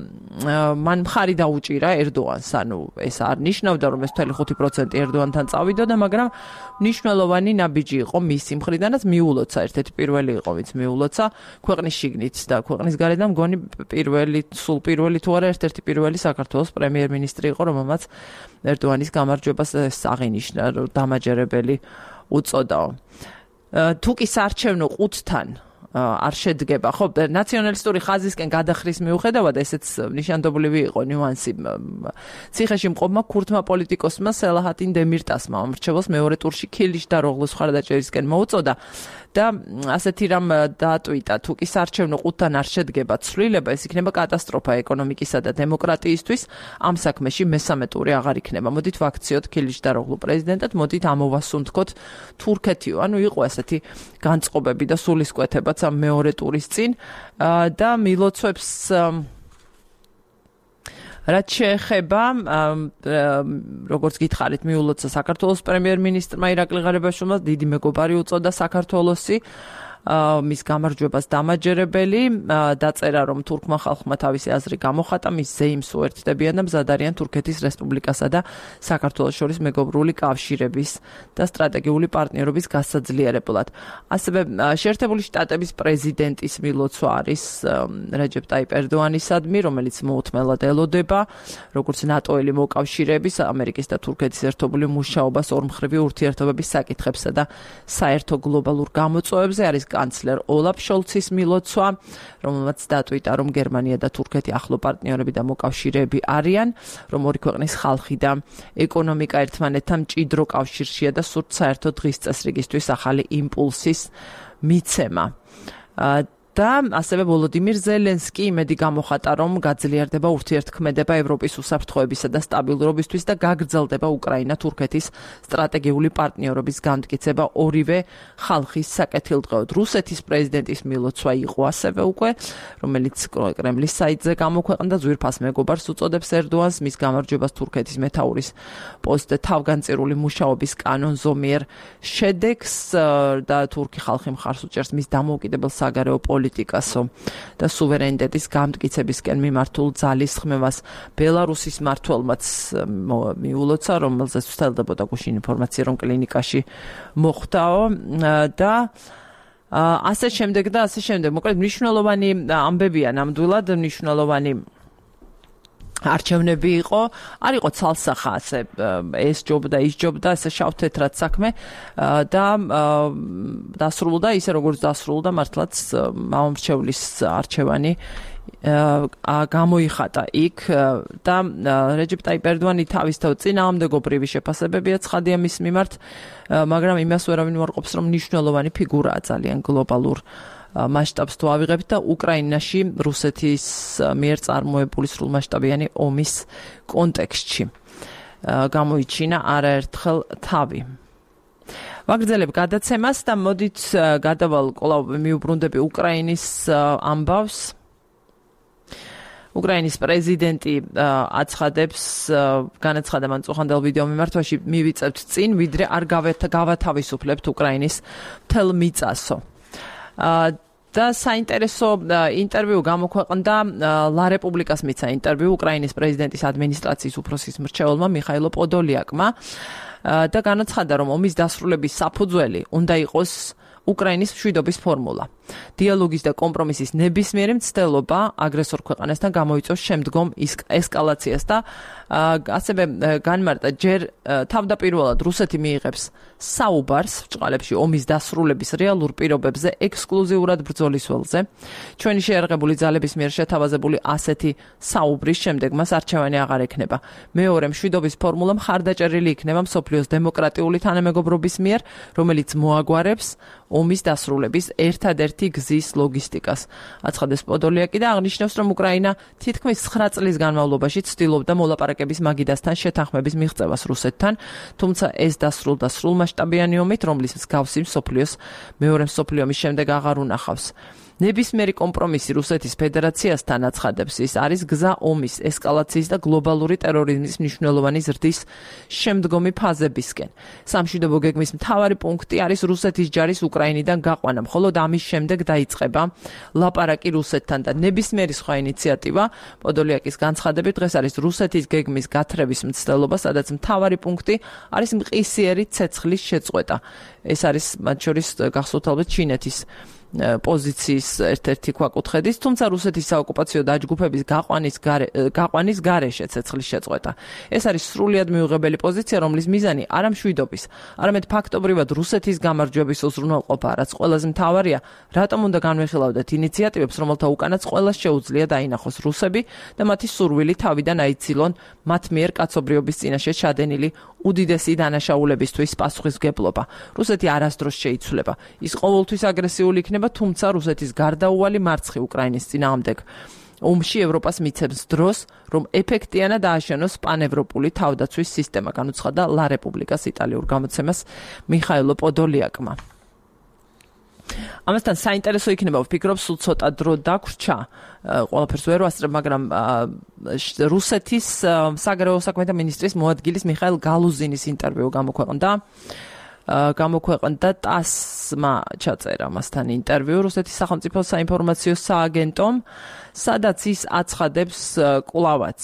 მან მხარი დაუჭირა ერდოანს, ანუ ეს არ ნიშნავდა რომ ეს მთელი ხუთი პროცენტი ერდოანთან წავიდოდა, მაგრამ მნიშვნელოვანი ნაბიჯი იყო მისი მხრიდანაც მიულოცა, ერთ-ერთი პირველი იყო ვინც მიულოცა ქვეყნის შიგნით და ქვეყნის გარედან მგონი პირველი სულ პირველი თუ არა ერთ-ერთი პირველი საქართველოს პრემიერ-მინისტრი იყო, რომელმაც ერდოანის გამარჯვებას აღინიშნა დამაჯერებელი უწოდაო. თუ კი საარჩევნო ყუთთან არ შედგება, ხო, ნაციონალისტური ხაზისკენ გადახრის მიუხედავად, ესეც ნიშანდობლივი იყო ნიუანსი. ციხეში მყოფმა ქურთმა პოლიტიკოსმა სელაჰატინ დემირტასმა ამრჩეველს მეორე ტურში ქილიჩდაროღლუს მხარდაჭერისკენ მოუწოდა და ასეთი რამ დაატვიტა, თუ კი საარჩევნო ყუთთან არ შედგება ცვლილება, ეს იქნება კატასტროფა ეკონომიკისა და დემოკრატიისთვის, ამ საქმეში მესამე ტური აღარ იქნება. მოდით ვაქციოთ ქილიჩდაროღლუ პრეზიდენტად, მოდით ამოვასუნთქოთ თურქეთიო. ანუ იყო ასეთი განწყობები და სულისკვეთებაც ამ მეორე ტურის წინ და მილოცვებს რაც შეეხება როგორც გითხარით მიულოცა საქართველოს პრემიერ-მინისტრმა ირაკლი ღარიბაშვილმა დიდი მეგობარი უწოდა საქართველოსი მის გამარჯვებას დამაჯერებელი დაწერა რომ თურქმა ხალხმა თავისი აზრი გამოხატა მის ზეიმს უერთდებიან და მზად არიან თურქეთის რესპუბლიკასა და საქართველოს შორის მეგობრული კავშირების და სტრატეგიული პარტნიორობის გასაძლიერებლად. ასევე შეერთებული შტატების პრეზიდენტის მილოცვა არის რეჯეპ ტაიპ ერდოანისადმი, რომელიც მოუთმელად ელოდება როგორც ნატოელი მოკავშირეების ამერიკის და თურქეთის ერთობლივ მუშაობას ორმხრივი ურთიერთობების საკითხებსა და საერთო გლობალურ გამოწვევებზე არის კანცლერ ოლაფ შოლცის მილოცვა, რომელმაც დატვიტა, რომ გერმანია და თურქეთი ახლო პარტნიორები და მოკავშირეები არიან, რომ ორი ქვეყნის ხალხი და ეკონომიკა ერთმანეთთან მჭიდრო კავშირშია და სურთ საერთო დღის წესრიგისთვის ახალი იმპულსის მიცემა. და ასევე ვოლოდიმირ ზელენსკი იმედი გამოხატა, რომ გაძლიერდება ურთიერთქმედება ევროპის უსაფრთხოებისა და სტაბილურობისთვის და გაგრძელდება უკრაინა-თურქეთის სტრატეგიული პარტნიორობის განმტკიცება ორივე ხალხის საკეთილდღეოდ. რუსეთის პრეზიდენტის მილოცვა იყო ასევე უკვე, რომელიც კრემლის საიტზე გამოქვეყნდა, ძვირფას მეგობარს უწოდებს ერდოანს, მის გამარჯვებას თურქეთის მეთაურის პოსტ თავგანწირული მუშაობის კანონზომიერ შედეგს და თურქი ხალხი მხარს უჭერს მის დამოუკიდებელ საგარეო პოლიტიკასო და სუვერენიტეტის გამტკიცებისკენ მიმართულ ძალის ხმევას. ბელარუსის მმართველმაც მიულოცა, რომელზეც ვრცელდებოდა გუშინ ინფორმაცია, რომ კლინიკაში მოხვდაო და ასე შემდეგ და ასე შემდეგ. მოკლედ მნიშვნელოვანი ამბებია ნამდვილად, მნიშვნელოვანი არჩევნები იყო, არ იყო ცალსახა ასე ეს ჯობდა, ის ჯობდა, ესე შავ-თეთრად საქმე და დასრულდა ისე როგორც დასრულდა, მართლაც მამამრჩევლის არჩევანი გამოიხატა იქ და რეჯეპ ტაიპ ერდოანი თავისთავად წინააღმდეგობრივი შეფასებებია ცხადია მის მიმართ, მაგრამ იმას ვერავინ უარყოფს, რომ მნიშვნელოვანი ფიგურაა ძალიან გლობალურ მასშტაბს თუ ავიღებთ და უკრაინაში რუსეთის მიერ წარმოებული სრულმასშტაბიანი ომის კონტექსტში გამოიჩინა არაერთხელ თავი. ვაგრძელებ გადაცემას და მოდით გადავალ კვლავ მიუბრუნდები უკრაინის ამბავს. უკრაინის პრეზიდენტი აცხადებს, განაცხადა მან წუხანდელ ვიდეო მიმართვაში, მივიწევთ წინ, ვიდრე არ გავათავისუფლებთ უკრაინის მთელ მიწასო. და საინტერესო ინტერვიუ გამოქვეყნდა ლა რეპუბლიკას მიცა ინტერვიუ უკრაინის პრეზიდენტის ადმინისტრაციის უფროსის მრჩეველმა მიხაილო პოდოლიაკმა და განაცხადა, რომ ომის დასრულების საფუძველი უნდა იყოს უკრაინის მშვიდობის ფორმულა. დიალოგის და კომპრომისის ნებისმიერი მცდელობა აგრესორ ქვეყანასთან გამოიწვევს შემდგომ ესკალაციას და ასევე განმარტა, ჯერ თავდაპირველად რუსეთი მიიღებს საუბარს ბრჭყალებში ომის დასრულების რეალურ პირობებზე ექსკლუზიურად ბრძოლის ველზე. ჩვენი შეერაღებული ძალების მიერ შეთავაზებული ასეთი საუბრის შემდეგ მას არჩევანი აღარ ექნება. მეორე მშვიდობის ფორმულა მხარდაჭერილი იქნება მსოფლიოს დემოკრატიული თანამეგობრობის მიერ, რომელიც მოაგვარებს ომის დასრულების ერთადერთი გზის ლოგისტიკას. აცხადეს პოდოლიაკი და აღნიშნავს, რომ უკრაინა თითქმის ცხრა წლის განმავლობაში ცდილობდა მოლაპარაკების მაგიდასთან შეთანხმების მიღწევას რუსეთთან, თუმცა ეს დასრულდა სრულმასშტაბიანი ომით, რომლის მსგავსი მსოფლიოს მეორე მსოფლიო ომის შემდეგ აღარ უნახავს. ნებისმიერი კომპრომისი რუსეთის ფედერაციასთან აცხადებს, ის არის გზა ომის, ესკალაციის და გლობალური ტერორიზმის მნიშვნელოვანი ზრდის შემდგომი ფაზებისკენ. სამშვიდობო გეგმის მთავარი პუნქტი არის რუსეთის ჯარის უკრაინიდან გაყვანა, მხოლოდ ამის შემდეგ დაიწყება ლაპარაკი რუსეთთან და ნებისმიერი სხვა ინიციატივა, პოდოლიაკის განცხადებით, დღეს არის რუსეთის გეგმის გათრების მცდელობა, სადაც მთავარი პუნქტი არის მყისიერი ცეცხლის შეწყვეტა. ეს არის მათ შორის გახსოვთ ალბათ ჩინეთის პოზიციის ერთ-ერთი ქვაკუთხედის, თუმცა რუსეთის საოკუპაციო დაჯგუფების გაყვანის გარე, გაყვანის გარეშე ცეცხლის შეწყვეტა. ეს არის სრულიად მიუღებელი პოზიცია, რომლის მიზანი არა მშვიდობის, არამედ ფაქტობრივად რუსეთის გამარჯვების უზრუნველყოფა, რაც ყველაზე მთავარია, რატომ უნდა განვიხილავდეთ ინიციატივებს, რომელთა უკანაც ყველას შეუძლია დაინახოს რუსები და მათი სურვილი თავიდან აიცილონ მათ მიერ კაცობრიობის წინაშე ჩადენილი უდიდესი დანაშაულებისთვის პასუხისმგებლობა. რუსეთი არასდროს შეიცვლება. ის ყოველთვის აგრესიული იქნება, თუმცა რუსეთის გარდაუვალი მარცხი უკრაინის წინააღმდეგ ომში ევროპას მიცემს დროს, რომ ეფექტიანად დააშენოს პანევროპული თავდაცვის სისტემა, განუცხადა ლა რეპუბლიკას იტალიურ გამოცემას მიხაილო პოდოლიაკმა. ამასთან საინტერესო იქნება, ვფიქრობ, სულ ცოტა დრო დაგვრჩა, ყველაფერს ვერ ვასწრებ, მაგრამ რუსეთის საგარეო საქმეთა მინისტრის მოადგილის მიხაილ გალუზინის ინტერვიუ გამოქვეყნდა. გამოქვეყნდა ტასმა ჩაწერა მასთან ინტერვიუ რუსეთის სახელმწიფო საინფორმაციო სააგენტომ, სადაც ის აცხადებს კვლავაც.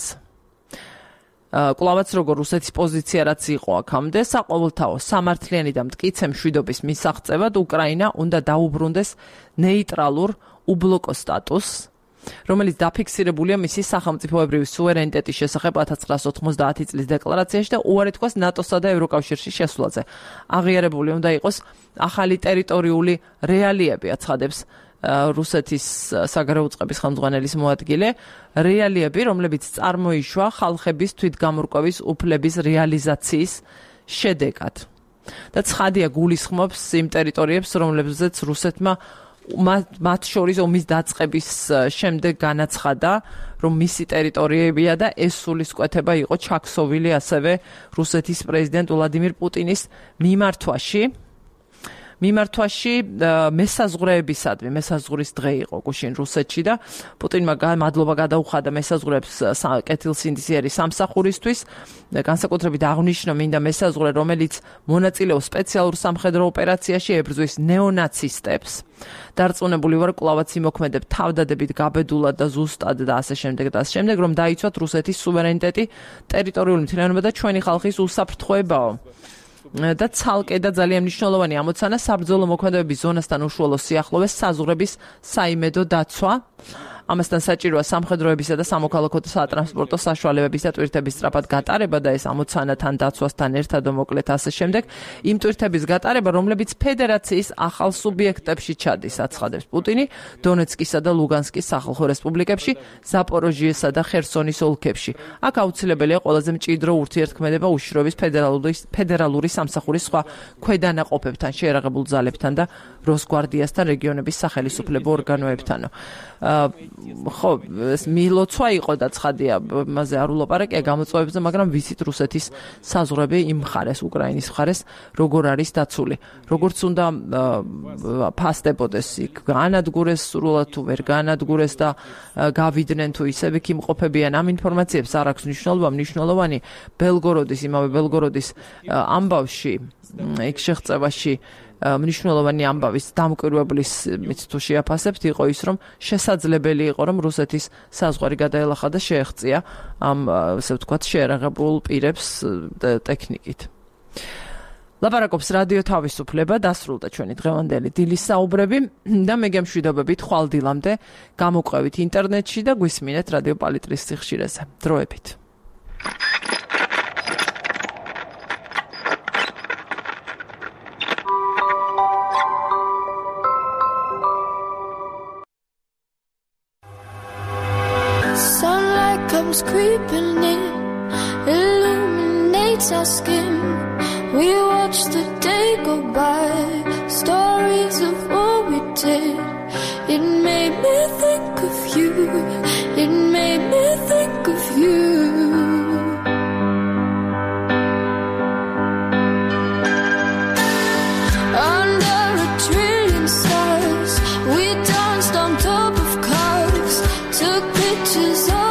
კვლავაც როგორ რუსეთის პოზიცია რაც იყო აქამდე, საყოველთაო სამართლიანი და მტკიცე მშვიდობის მისაღწევად უკრაინა უნდა დაუბრუნდეს ნეიტრალურ უბლოკო სტატუსს, რომელიც დაფიქსირებულია მისი სახელმწიფოებრივი სუვერენიტეტის შესახებ ათას ცხრაას ოთხმოცდაათი წლის დეკლარაციაში და უარი თქვას ნატოსა და ევროკავშირში შესვლაზე. აღიარებული უნდა იყოს ახალი ტერიტორიული რეალიები, აცხადებს რუსეთის საგარეო უწყების ხელმძღვანელის მოადგილე, რეალიები, რომლებიც წარმოიშვა ხალხების თვითგამორკვევის უფლების რეალიზაციის შედეგად. და ცხადია გულისხმობს იმ ტერიტორიებს, რომლებზეც რუსეთმა მათ შორის ომის დაწყების შემდეგ განაცხადა, რომ მისი ტერიტორიებია და ეს სულისკვეთება იყო ჩაქსოვილი ასევე რუსეთის პრეზიდენტ ვლადიმირ პუტინის მიმართვაში. მიმართვაში მესაზღვრეებისადმი, მესაზღვრის დღე იყო გუშინ რუსეთში და პუტინმა მადლობა გადაუხადა მესაზღვრეებს კეთილსინდისიერი სამსახურისთვის. განსაკუთრებით აღნიშნა მინდა მესაზღვრე, რომელიც მონაწილეობს სპეციალურ სამხედრო ოპერაციაში, ებრძვის ნეონაცისტებს. დარწმუნებული ვარ, კლავაც იმოქმედებ თავდადებით გაბედულად და ზუსტად და ასე შემდეგ და ასე შემდეგ, რომ დაიცვათ რუსეთის სუვერენიტეტი, ტერიტორიული მთლიანობა და ჩვენი ხალხის უსაფრთხოებაო. და ცალკე და ძალიან მნიშვნელოვანი ამოცანა საბრძოლო მოქმედებების ზონასთან უშუალო სიახლოვეს საზღვრების საიმედო დაცვა. ამასთან საჭიროა სამხედროებისა და სამოქალაქო სატრანსპორტო საშუალებების და ტვირთების სწრაფად გატარება და ეს ამოცანა თან დაცვასთან ერთად მოკლედ ასე შემდეგ. იმ ტვირთების გატარება, რომლებიც ფედერაციის ახალ სუბიექტებში ჩადის, აცხადებს პუტინი, დონეცკისა და ლუგანსკის სახალხო რესპუბლიკებში, ზაპოროჟიესა და ხერსონის ოლქებში. აქ აუცილებელია ყველაზე მჭიდრო ურთიერთქმედება უშიშროების ფედერალური ფედერალური სამსახურის სხვა ქვედანაყოფებთან, შეერაღებულ ძალებთან და როსგვარდიასთან, რეგიონების სახელისუფლებო ორგანოებთან. ხო, ეს მილოცვა იყო და ცხადია, მასე არ ულაპარაკია გამოწვევებზე, მაგრამ ვიცით რუსეთის საზღვრები იმ მხარეს, უკრაინის მხარეს, როგორ არის დაცული. როგორც უნდა ფასდებოდეს იქ, განადგურეს სრულად თუ ვერ განადგურეს და გავიდნენ თუ ისევ იქ იმყოფებიან, ამ ინფორმაციებს არ აქვს მნიშვნელობა, მნიშვნელოვანი ბელგოროდის, იმავე ბელგოროდის ამბავში, იქ შეღწევაში მნიშვნელოვანი ამბავის დამკვირვებლის მით თუ შეაფასებთ იყო ის, რომ შესაძლებელი იყო, რომ რუსეთის საზღვარი გადაელახა და შეეღწია ამ ასე ვთქვათ შეერაღებულ პირებს ტექნიკით. ლაპარაკობს რადიო თავისუფლება, დასრულდა ჩვენი დღევანდელი დილის საუბრები და მე გემშვიდობებით ხვალ დილამდე გამოყვებით ინტერნეტში და გვისმინეთ რადიო პალიტრის სიხშირეზე. დროებით. Comes creeping in, illuminates our skin. We watch the day go by, stories of what we did. It made me think of you, it made me think of you. Under a trillion stars, we danced on top of cars, took pictures of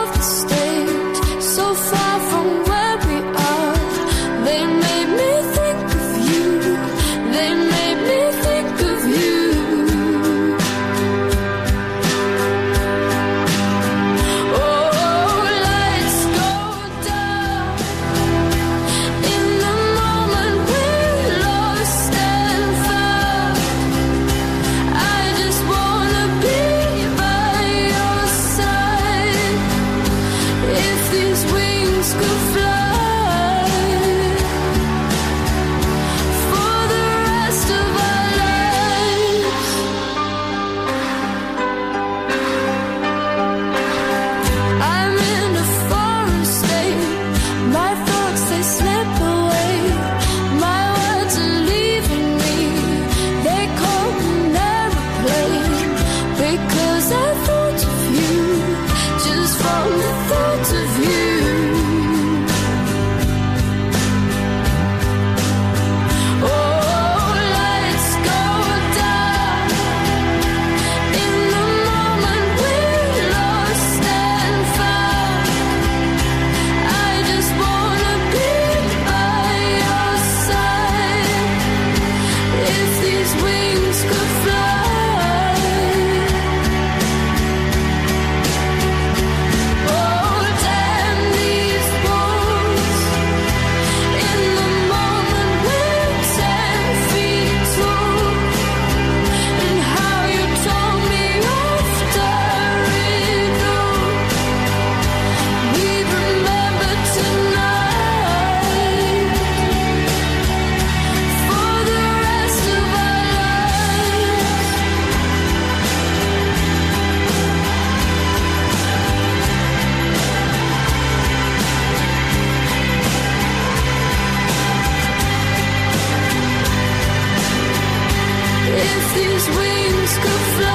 these wings could fly.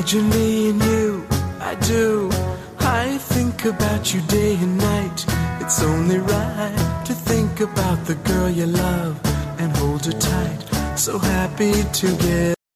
Imagine me and you, I do. I think about you day and night. It's only right to think about the girl you love and hold her tight. So happy together.